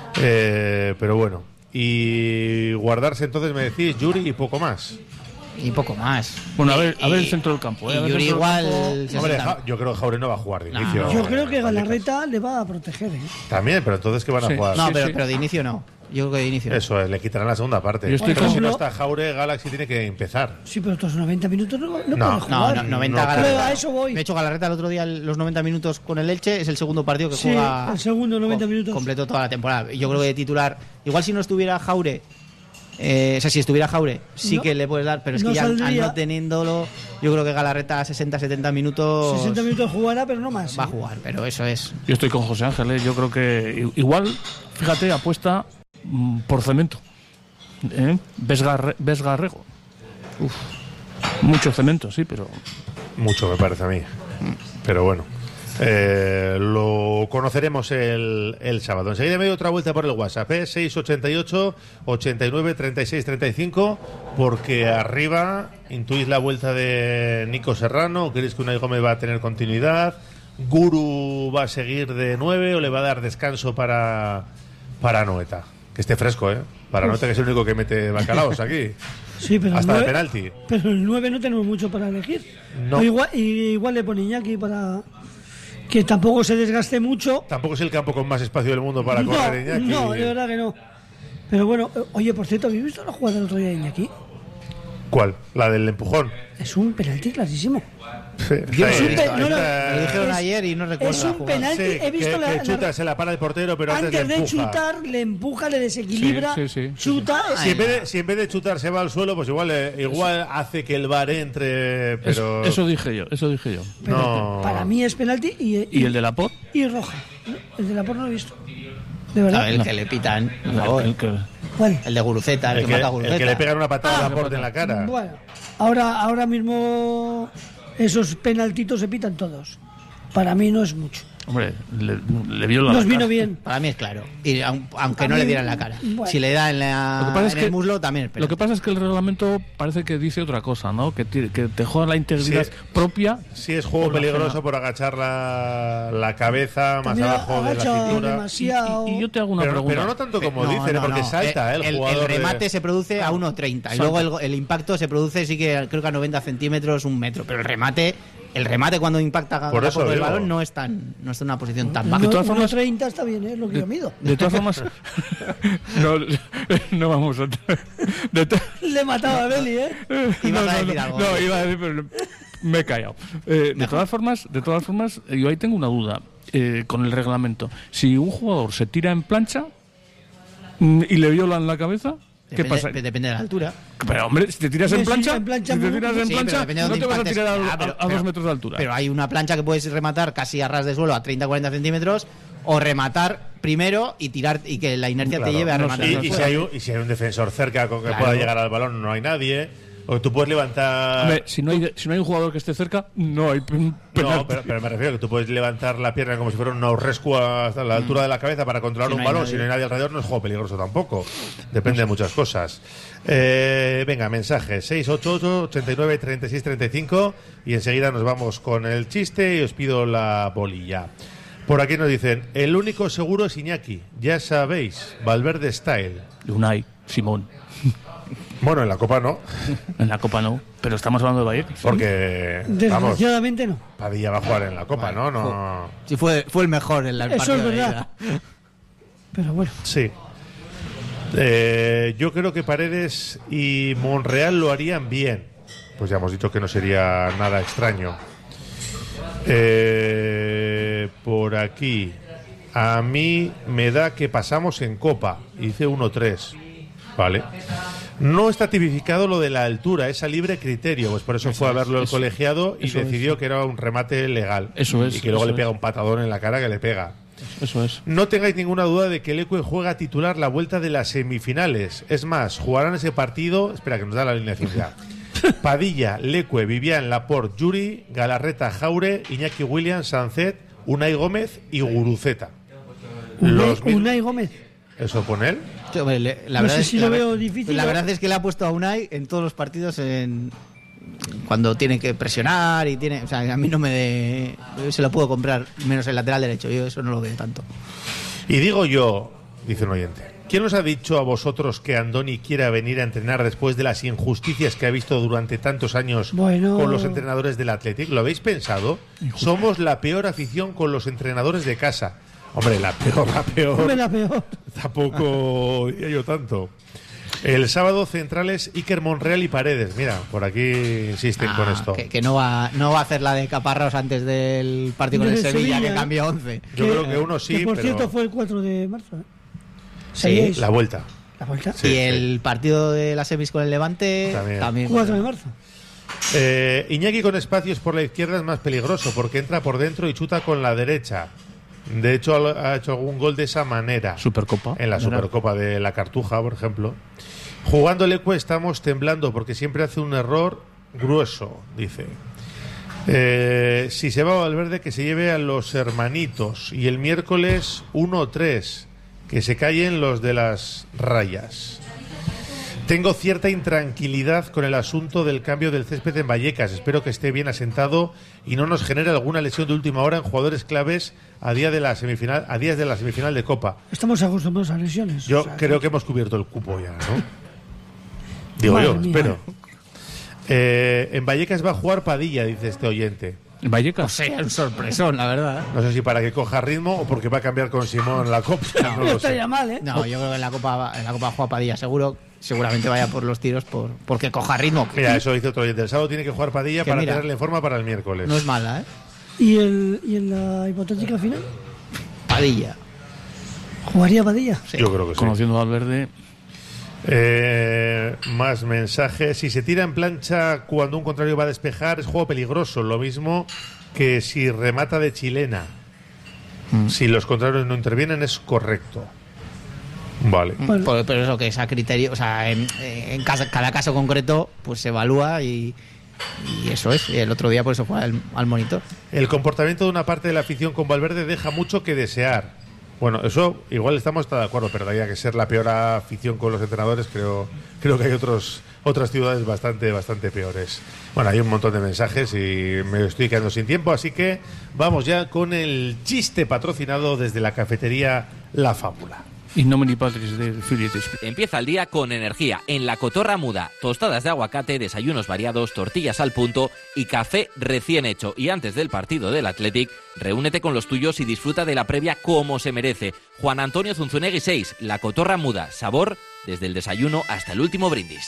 S2: Eh, pero bueno. Y guardarse entonces, me decís, Yuri y poco más.
S3: Y poco más.
S4: Bueno, a
S3: Y-
S4: ver, a ver el
S3: y-
S4: centro del campo. ¿eh?
S3: y
S4: A ver el
S3: Yuri
S4: centro del
S3: igual
S4: campo.
S3: se
S2: Hombre,
S3: sienta-
S2: Ja- yo creo que Jaure no va a jugar de
S3: No.
S2: inicio.
S5: Yo creo que
S2: Vallecas.
S5: Galarreta le va a proteger. ¿eh?
S2: También, pero entonces ¿qué van a
S4: Sí.
S2: jugar?
S3: No,
S4: Sí,
S3: pero,
S4: sí.
S3: pero de inicio no. Yo creo que de inicio. no.
S2: Eso, eh, le quitarán la segunda parte.
S4: Yo estoy
S2: Pero
S5: con-
S2: si no está Jaure, Galaxy tiene que empezar.
S5: Sí, pero estos noventa minutos no, no,
S2: No.
S5: puede
S3: No,
S5: jugar.
S3: no, noventa
S2: No,
S3: Galarreta.
S5: pero a eso voy.
S3: De hecho, Galarreta el otro día, los noventa minutos con el Elche, es el segundo partido que
S5: Sí,
S3: juega.
S5: el segundo noventa
S3: co-
S5: minutos.
S3: Completó toda la temporada. Yo creo que de titular, igual si no estuviera Jaure, eh, o sea, si estuviera Jaure, sí
S5: No,
S3: que le puedes dar, pero es
S5: no
S3: que ya al- al
S5: saldría.
S3: no teniéndolo, yo creo que Galarreta sesenta setenta minutos
S5: sesenta minutos jugará, pero no más.
S3: va a
S5: ¿eh?
S3: jugar, pero eso es.
S4: Yo estoy con José Ángel, ¿eh? Yo creo que i- igual, fíjate, apuesta mm, por cemento. ¿Eh? Vesgarre- Vesgarrego. Uf. Mucho cemento, sí, pero
S2: Mucho, me parece a mí. Pero bueno. Eh, lo conoceremos el, el sábado. Enseguida me doy otra vuelta por el WhatsApp, ¿eh? seis ochenta y ocho, ochenta y nueve, treinta y seis, treinta y cinco, porque arriba intuís la vuelta de Nico Serrano. ¿Creéis que Unai Gómez va a tener continuidad? ¿Guru va a seguir de nueve o le va a dar descanso para, para Noeta? Que esté fresco, ¿eh? Para Noeta, que es el único que mete bacalaos aquí.
S5: Sí, pero
S2: Hasta
S5: el
S2: de
S5: nueve-
S2: penalti.
S5: Pero el nueve no tenemos mucho para elegir.
S2: No.
S5: O igual, y igual le pone Iñaki para que tampoco se desgaste mucho.
S2: Tampoco es el campo con más espacio del mundo para
S5: no,
S2: correr, Iñaki.
S5: no, de verdad que no. Pero bueno, eh, oye, por cierto, ¿habéis visto la jugada del otro día de Iñaki?
S2: ¿Cuál? La del empujón.
S5: Es un penalti clarísimo.
S2: Sí,
S3: Yo
S2: está
S3: lo he
S2: ahí,
S3: visto,
S2: está-
S5: no, no,
S2: está-
S3: Me lo dijeron
S5: es-
S3: ayer y no recuerdo
S5: es
S3: la
S5: un
S3: jugada.
S5: penalti.
S2: Sí,
S5: He visto
S2: que,
S5: la-
S2: que
S5: la-
S2: chuta, se la para el portero, pero antes,
S5: Antes
S2: le
S5: de
S2: empuja.
S5: chutar, le empuja, le desequilibra,
S4: Sí, sí, sí, sí,
S5: chuta.
S2: Si en, vez de, si en vez de chutar se va al suelo, pues igual, eh, igual hace que el bar entre. Pero
S4: eso, eso dije yo, eso dije yo.
S5: Pero
S2: no.
S5: para mí es penalti y,
S4: ¿Y el de la P O R?
S5: y roja. El de la por no lo he visto. De verdad.
S3: A ver, el que le pitan, por favor.
S4: El que-
S5: ¿Cuál?
S3: El de Guruceta, el,
S2: El
S3: que,
S2: que,
S3: mata a
S2: el
S3: Guruceta.
S2: que le pegan una patada
S5: Ah,
S2: a Laporte en la cara.
S5: Bueno, ahora, ahora mismo esos penaltitos se pitan todos. Para mí no es mucho.
S4: Hombre, le, le vio la
S5: Nos
S4: cara.
S5: vino bien.
S3: Para mí es claro. Y aun- aunque
S5: A
S3: no
S5: mí-
S3: le diera en la cara.
S5: bueno.
S3: Si le da en, la,
S4: Lo que pasa es
S3: en
S4: que-
S3: el muslo, también es
S4: Lo
S3: penalti.
S4: que pasa es que el reglamento parece que dice otra cosa, ¿no? Que, ti- que te juega la integridad
S2: Sí.
S4: propia.
S2: Sí, es juego
S4: por la
S2: peligroso
S4: ajena.
S2: por agachar la, la cabeza más
S5: También
S2: abajo de la
S5: agacha
S2: cintura.
S5: demasiado.
S4: Y, y yo te hago una
S2: Pero,
S4: pregunta.
S2: pero no tanto como
S3: No,
S2: dicen,
S3: no,
S2: porque
S3: no.
S2: salta
S3: el,
S2: el,
S3: el-
S2: jugador.
S3: el remate
S2: de-
S3: se produce a uno treinta y luego el, el impacto se produce sí que creo que a noventa centímetros, un metro, pero el remate el remate cuando impacta
S2: Por
S3: la
S2: eso
S3: por el
S2: digo.
S3: balón no es tan no está en una posición tan baja.
S4: De todas formas-
S5: uno treinta está bien, ¿eh? Es lo que yo mido.
S4: De todas formas, no, no vamos a. De to-
S5: Le mataba a Beli, ¿eh?
S3: Ibas
S4: no,
S3: a
S4: no,
S3: decir
S4: no,
S3: algo.
S4: no, iba a decir, pero me he callado. Eh, de todas formas, de todas formas, yo ahí tengo una duda eh, con el reglamento. Si un jugador se tira en plancha mm, y le violan la cabeza, ¿qué
S3: Depende,
S4: pasa?
S3: depende de la altura.
S4: Pero hombre, si te tiras en
S5: Sí,
S4: plancha,
S5: en plancha
S4: si te
S5: no.
S4: tiras en
S3: Sí, pero
S4: plancha,
S3: depende de
S4: no
S3: dónde
S4: te vas a
S3: impactes.
S4: tirar a,
S3: Ah, pero-
S4: a- a dos
S3: pero-
S4: metros de altura.
S3: Pero hay una plancha que puedes rematar casi a ras de suelo a treinta a cuarenta centímetros o rematar primero y tirar y que la inercia
S2: Claro,
S3: te lleve a
S2: no
S3: rematar.
S2: sé.
S3: al
S2: y, y si
S3: suelo.
S2: hay un, y si hay un defensor cerca con que
S3: Claro.
S2: pueda llegar al balón, no hay nadie. O tú puedes levantar.
S4: Hombre, si no, hay, si no hay un jugador que esté cerca, no hay pen-
S2: No,
S4: penalti.
S2: pero, pero me refiero a que tú puedes levantar la pierna como si fuera un aurrescu hasta la altura de la cabeza para controlar
S3: Si
S2: un
S3: no hay
S2: balón.
S3: nadie.
S2: Si no hay nadie alrededor, no es juego peligroso tampoco. Depende de muchas cosas. Eh, venga, mensaje seis ocho ocho, ochenta y nueve, treinta y seis, treinta y cinco y enseguida nos vamos con el chiste y os pido la bolilla. Por aquí nos dicen, el único seguro es Iñaki, ya sabéis, Valverde Style.
S4: Unai, Simón.
S2: Bueno, en la Copa no,
S4: En la Copa no, pero estamos hablando de Bayern.
S2: porque, vamos,
S5: Desgraciadamente no.
S2: Padilla va a jugar en la Copa, ¿no? No.
S3: Sí, fue, fue el mejor en la el
S5: Eso
S3: partido
S5: es
S3: de
S5: verdad.
S3: ida.
S5: Pero bueno.
S2: Sí. Eh, yo creo que Paredes y Monreal lo harían bien. Pues ya hemos dicho que no sería nada extraño. Eh, por aquí. A mí me da que pasamos en Copa. Dice uno tres. Vale. No está tipificado lo de la altura, es a libre criterio. Pues por eso fue a verlo el
S4: eso-
S2: colegiado y
S4: eso es.
S2: decidió que era un remate legal.
S4: Eso es,
S2: Y que luego
S4: eso
S2: le pega
S4: es.
S2: un patadón en la cara que le pega.
S4: Eso es.
S2: No tengáis ninguna duda de que Leque juega a titular la vuelta de las semifinales. Es más, jugarán ese partido. Espera, que nos da la alineación ya. Padilla, Leque, Vivian, Laporte, Yuri, Galarreta, Jaure, Iñaki Williams, Sancet, Unai Gómez y Guruceta. Los
S5: Unai,
S2: mil-
S5: Unai Gómez.
S2: ¿Eso pone él?
S3: Sí, hombre, le- la
S5: No
S3: verdad
S5: sé
S3: es-
S5: si
S3: la
S5: lo
S3: ver-
S5: veo difícil,
S3: La
S5: ¿no?
S3: verdad es que le ha puesto a Unai en todos los partidos en cuando tiene que presionar y tiene, o sea, a mí no me de, yo se lo puedo comprar menos el lateral derecho, yo eso no lo veo tanto.
S2: Y digo yo, dice un oyente, ¿quién os ha dicho a vosotros que Andoni quiera venir a entrenar después de las injusticias que ha visto durante tantos años
S5: Bueno.
S2: con los entrenadores del Athletic? ¿Lo habéis pensado? Somos la peor afición con los entrenadores de casa. Hombre, la peor, la peor.
S5: Hombre, la peor.
S2: Tampoco diría yo tanto. El sábado centrales Iker Monreal y Paredes. Mira, por aquí insisten
S3: Ah,
S2: con esto.
S3: que, que no va no va a hacer la de Caparrós antes del partido con el
S5: De
S3: Sevilla,
S5: Sevilla,
S3: que
S5: ¿eh?
S3: cambió once.
S2: Yo creo que uno sí,
S5: que por
S2: pero
S5: cierto fue el cuatro de marzo. ¿eh?
S3: Sí,
S5: ¿Sabíais?
S2: la vuelta.
S5: La vuelta.
S2: Sí,
S3: y
S2: sí.
S3: el partido de la semis con el Levante
S2: También.
S3: también.
S5: cuatro de marzo.
S2: Eh, Iñaki con espacios por la izquierda es más peligroso porque entra por dentro y chuta con la derecha. De hecho, ha hecho algún gol de esa manera.
S4: Supercopa.
S2: En la
S4: ¿verdad?
S2: Supercopa de la Cartuja, por ejemplo. Jugando Leque estamos temblando porque siempre hace un error grueso, dice. Eh, si se va a Valverde, que se lleve a los hermanitos. Y el miércoles uno tres, que se callen los de las rayas. Tengo cierta intranquilidad con el asunto del cambio del césped en Vallecas. Espero que esté bien asentado y no nos genere alguna lesión de última hora en jugadores claves a día de la semifinal, a días de la semifinal de Copa.
S5: Estamos acostumbrados a lesiones.
S2: Yo
S5: o sea,
S2: creo que hemos cubierto el cupo ya, ¿no? Digo
S5: Madre
S2: yo,
S5: mía.
S2: espero. Eh, en Vallecas va a jugar Padilla, dice este oyente.
S4: ¿En Vallecas?
S3: O sea, un sorpresón, la verdad.
S2: No sé si para que coja ritmo o porque va a cambiar con Simón la Copa. No,
S5: No
S2: lo sé.
S5: estaría mal, ¿eh?
S3: No, yo creo que en la Copa en la Copa juega Padilla, seguro, seguramente vaya por los tiros por porque coja ritmo.
S2: Mira, eso dice otro oyente. El sábado tiene que jugar Padilla
S3: Que
S2: para
S3: mira,
S2: tenerle en forma para el miércoles.
S3: No es mala, ¿eh?
S5: ¿Y, el, ¿Y en la hipotética final?
S3: Padilla.
S5: ¿Jugaría Padilla?
S3: Sí.
S2: Yo creo que sí.
S4: Conociendo a Valverde,
S2: Eh, más mensajes. Si se tira en plancha cuando un contrario va a despejar, es juego peligroso. Lo mismo que si remata de chilena. Si los contrarios no intervienen, es correcto. Vale.
S3: Bueno. Pero, pero eso que es a criterio, o sea, en, en casa, cada caso concreto pues se evalúa y, y eso es. Y el otro día por eso fue al, al monitor.
S2: El comportamiento de una parte de la afición con Valverde deja mucho que desear. Bueno, eso igual estamos de acuerdo, pero tendría que ser la peor afición con los entrenadores. Creo, creo que hay otros otras ciudades bastante, bastante peores. Bueno, hay un montón de mensajes y me estoy quedando sin tiempo, así que vamos ya con el chiste patrocinado desde la cafetería La Fábula.
S4: In nomine Patris de Filii et Spiritus.
S12: Empieza el día con energía en La Cotorra Muda. Tostadas de aguacate, desayunos variados, tortillas al punto y café recién hecho. Y antes del partido del Athletic, reúnete con los tuyos y disfruta de la previa como se merece. Juan Antonio Zunzunegui seis, La Cotorra Muda. Sabor desde el desayuno hasta el último brindis.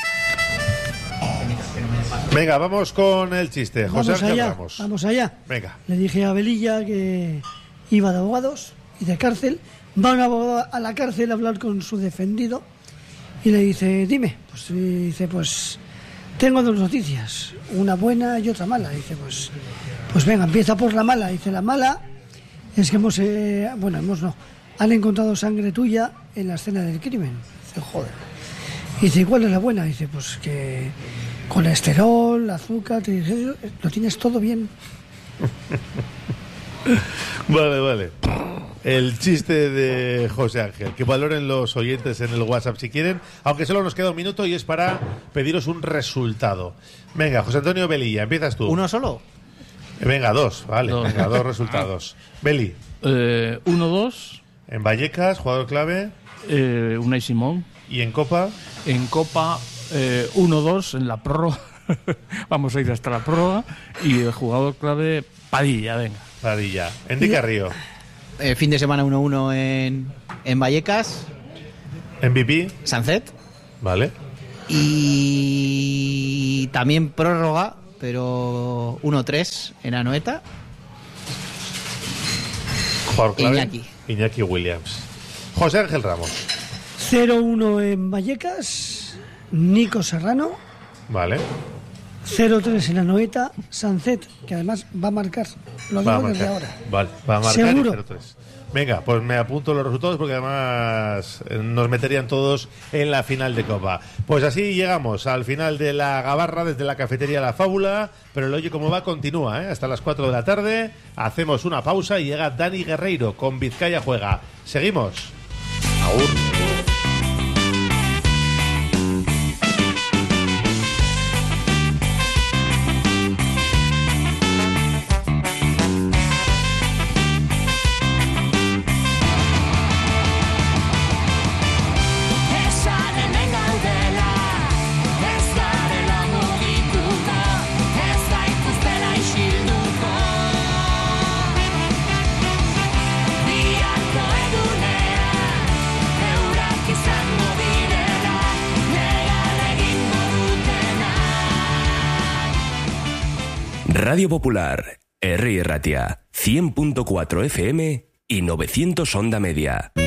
S2: Venga, vamos con el chiste. José
S5: Vamos
S2: Ángel
S5: allá,
S2: Ramos.
S5: vamos allá.
S2: Venga.
S5: Le dije a Velilla que iba de abogados y de cárcel. Va un abogado a la cárcel a hablar con su defendido y le dice, dime, pues y dice, pues tengo dos noticias, una buena y otra mala. Dice, pues, pues venga, empieza por la mala. Dice, la mala es que hemos, eh, bueno, hemos no, han encontrado sangre tuya en la escena del crimen. Dice, joder. Dice, ¿y cuál es la buena? Dice, pues que colesterol, azúcar, triglicéridos, lo tienes todo bien.
S2: Vale, vale. El chiste de José Ángel, que valoren los oyentes en el WhatsApp si quieren, aunque solo nos queda un minuto y es para pediros un resultado. Venga, José Antonio Velilla, empiezas tú.
S3: ¿Uno solo?
S2: Venga, dos, vale,
S4: Dos.
S2: venga, dos resultados. Beli.
S4: Eh, uno dos.
S2: En Vallecas, jugador clave.
S4: Eh, Unai Simón.
S2: ¿Y en Copa?
S4: En Copa, eh, uno dos en la prórroga. Vamos a ir hasta la prórroga. Y el jugador clave, Padilla, venga.
S2: Padilla. Enrique Carrillo.
S3: Eh, fin de semana uno uno en, en Vallecas.
S2: M V P.
S3: Sancet.
S2: Vale.
S3: Y también prórroga, pero uno tres en Anoeta.
S2: Jugador clave.
S3: Iñaki.
S2: Iñaki Williams. José Ángel Ramos.
S5: cero uno en Vallecas, Nico Serrano.
S2: Vale.
S5: cero tres en Anoeta, Sancet, que además va a marcar. Lo
S2: Va a
S5: digo desde
S2: marcar.
S5: ahora.
S2: Vale, va a marcar
S5: Seguro.
S2: cero tres. Venga, pues me apunto los resultados porque además eh, nos meterían todos en la final de Copa. Pues así llegamos al final de la gabarra desde la cafetería La Fábula, pero el Oye Cómo Va continúa, ¿eh? Hasta las cuatro de la tarde. Hacemos una pausa y llega Dani Guerreiro con Vizcaya Juega. Seguimos. Aún.
S1: Radio Popular, Herri Ratia, cien punto cuatro F M y novecientos Onda Media.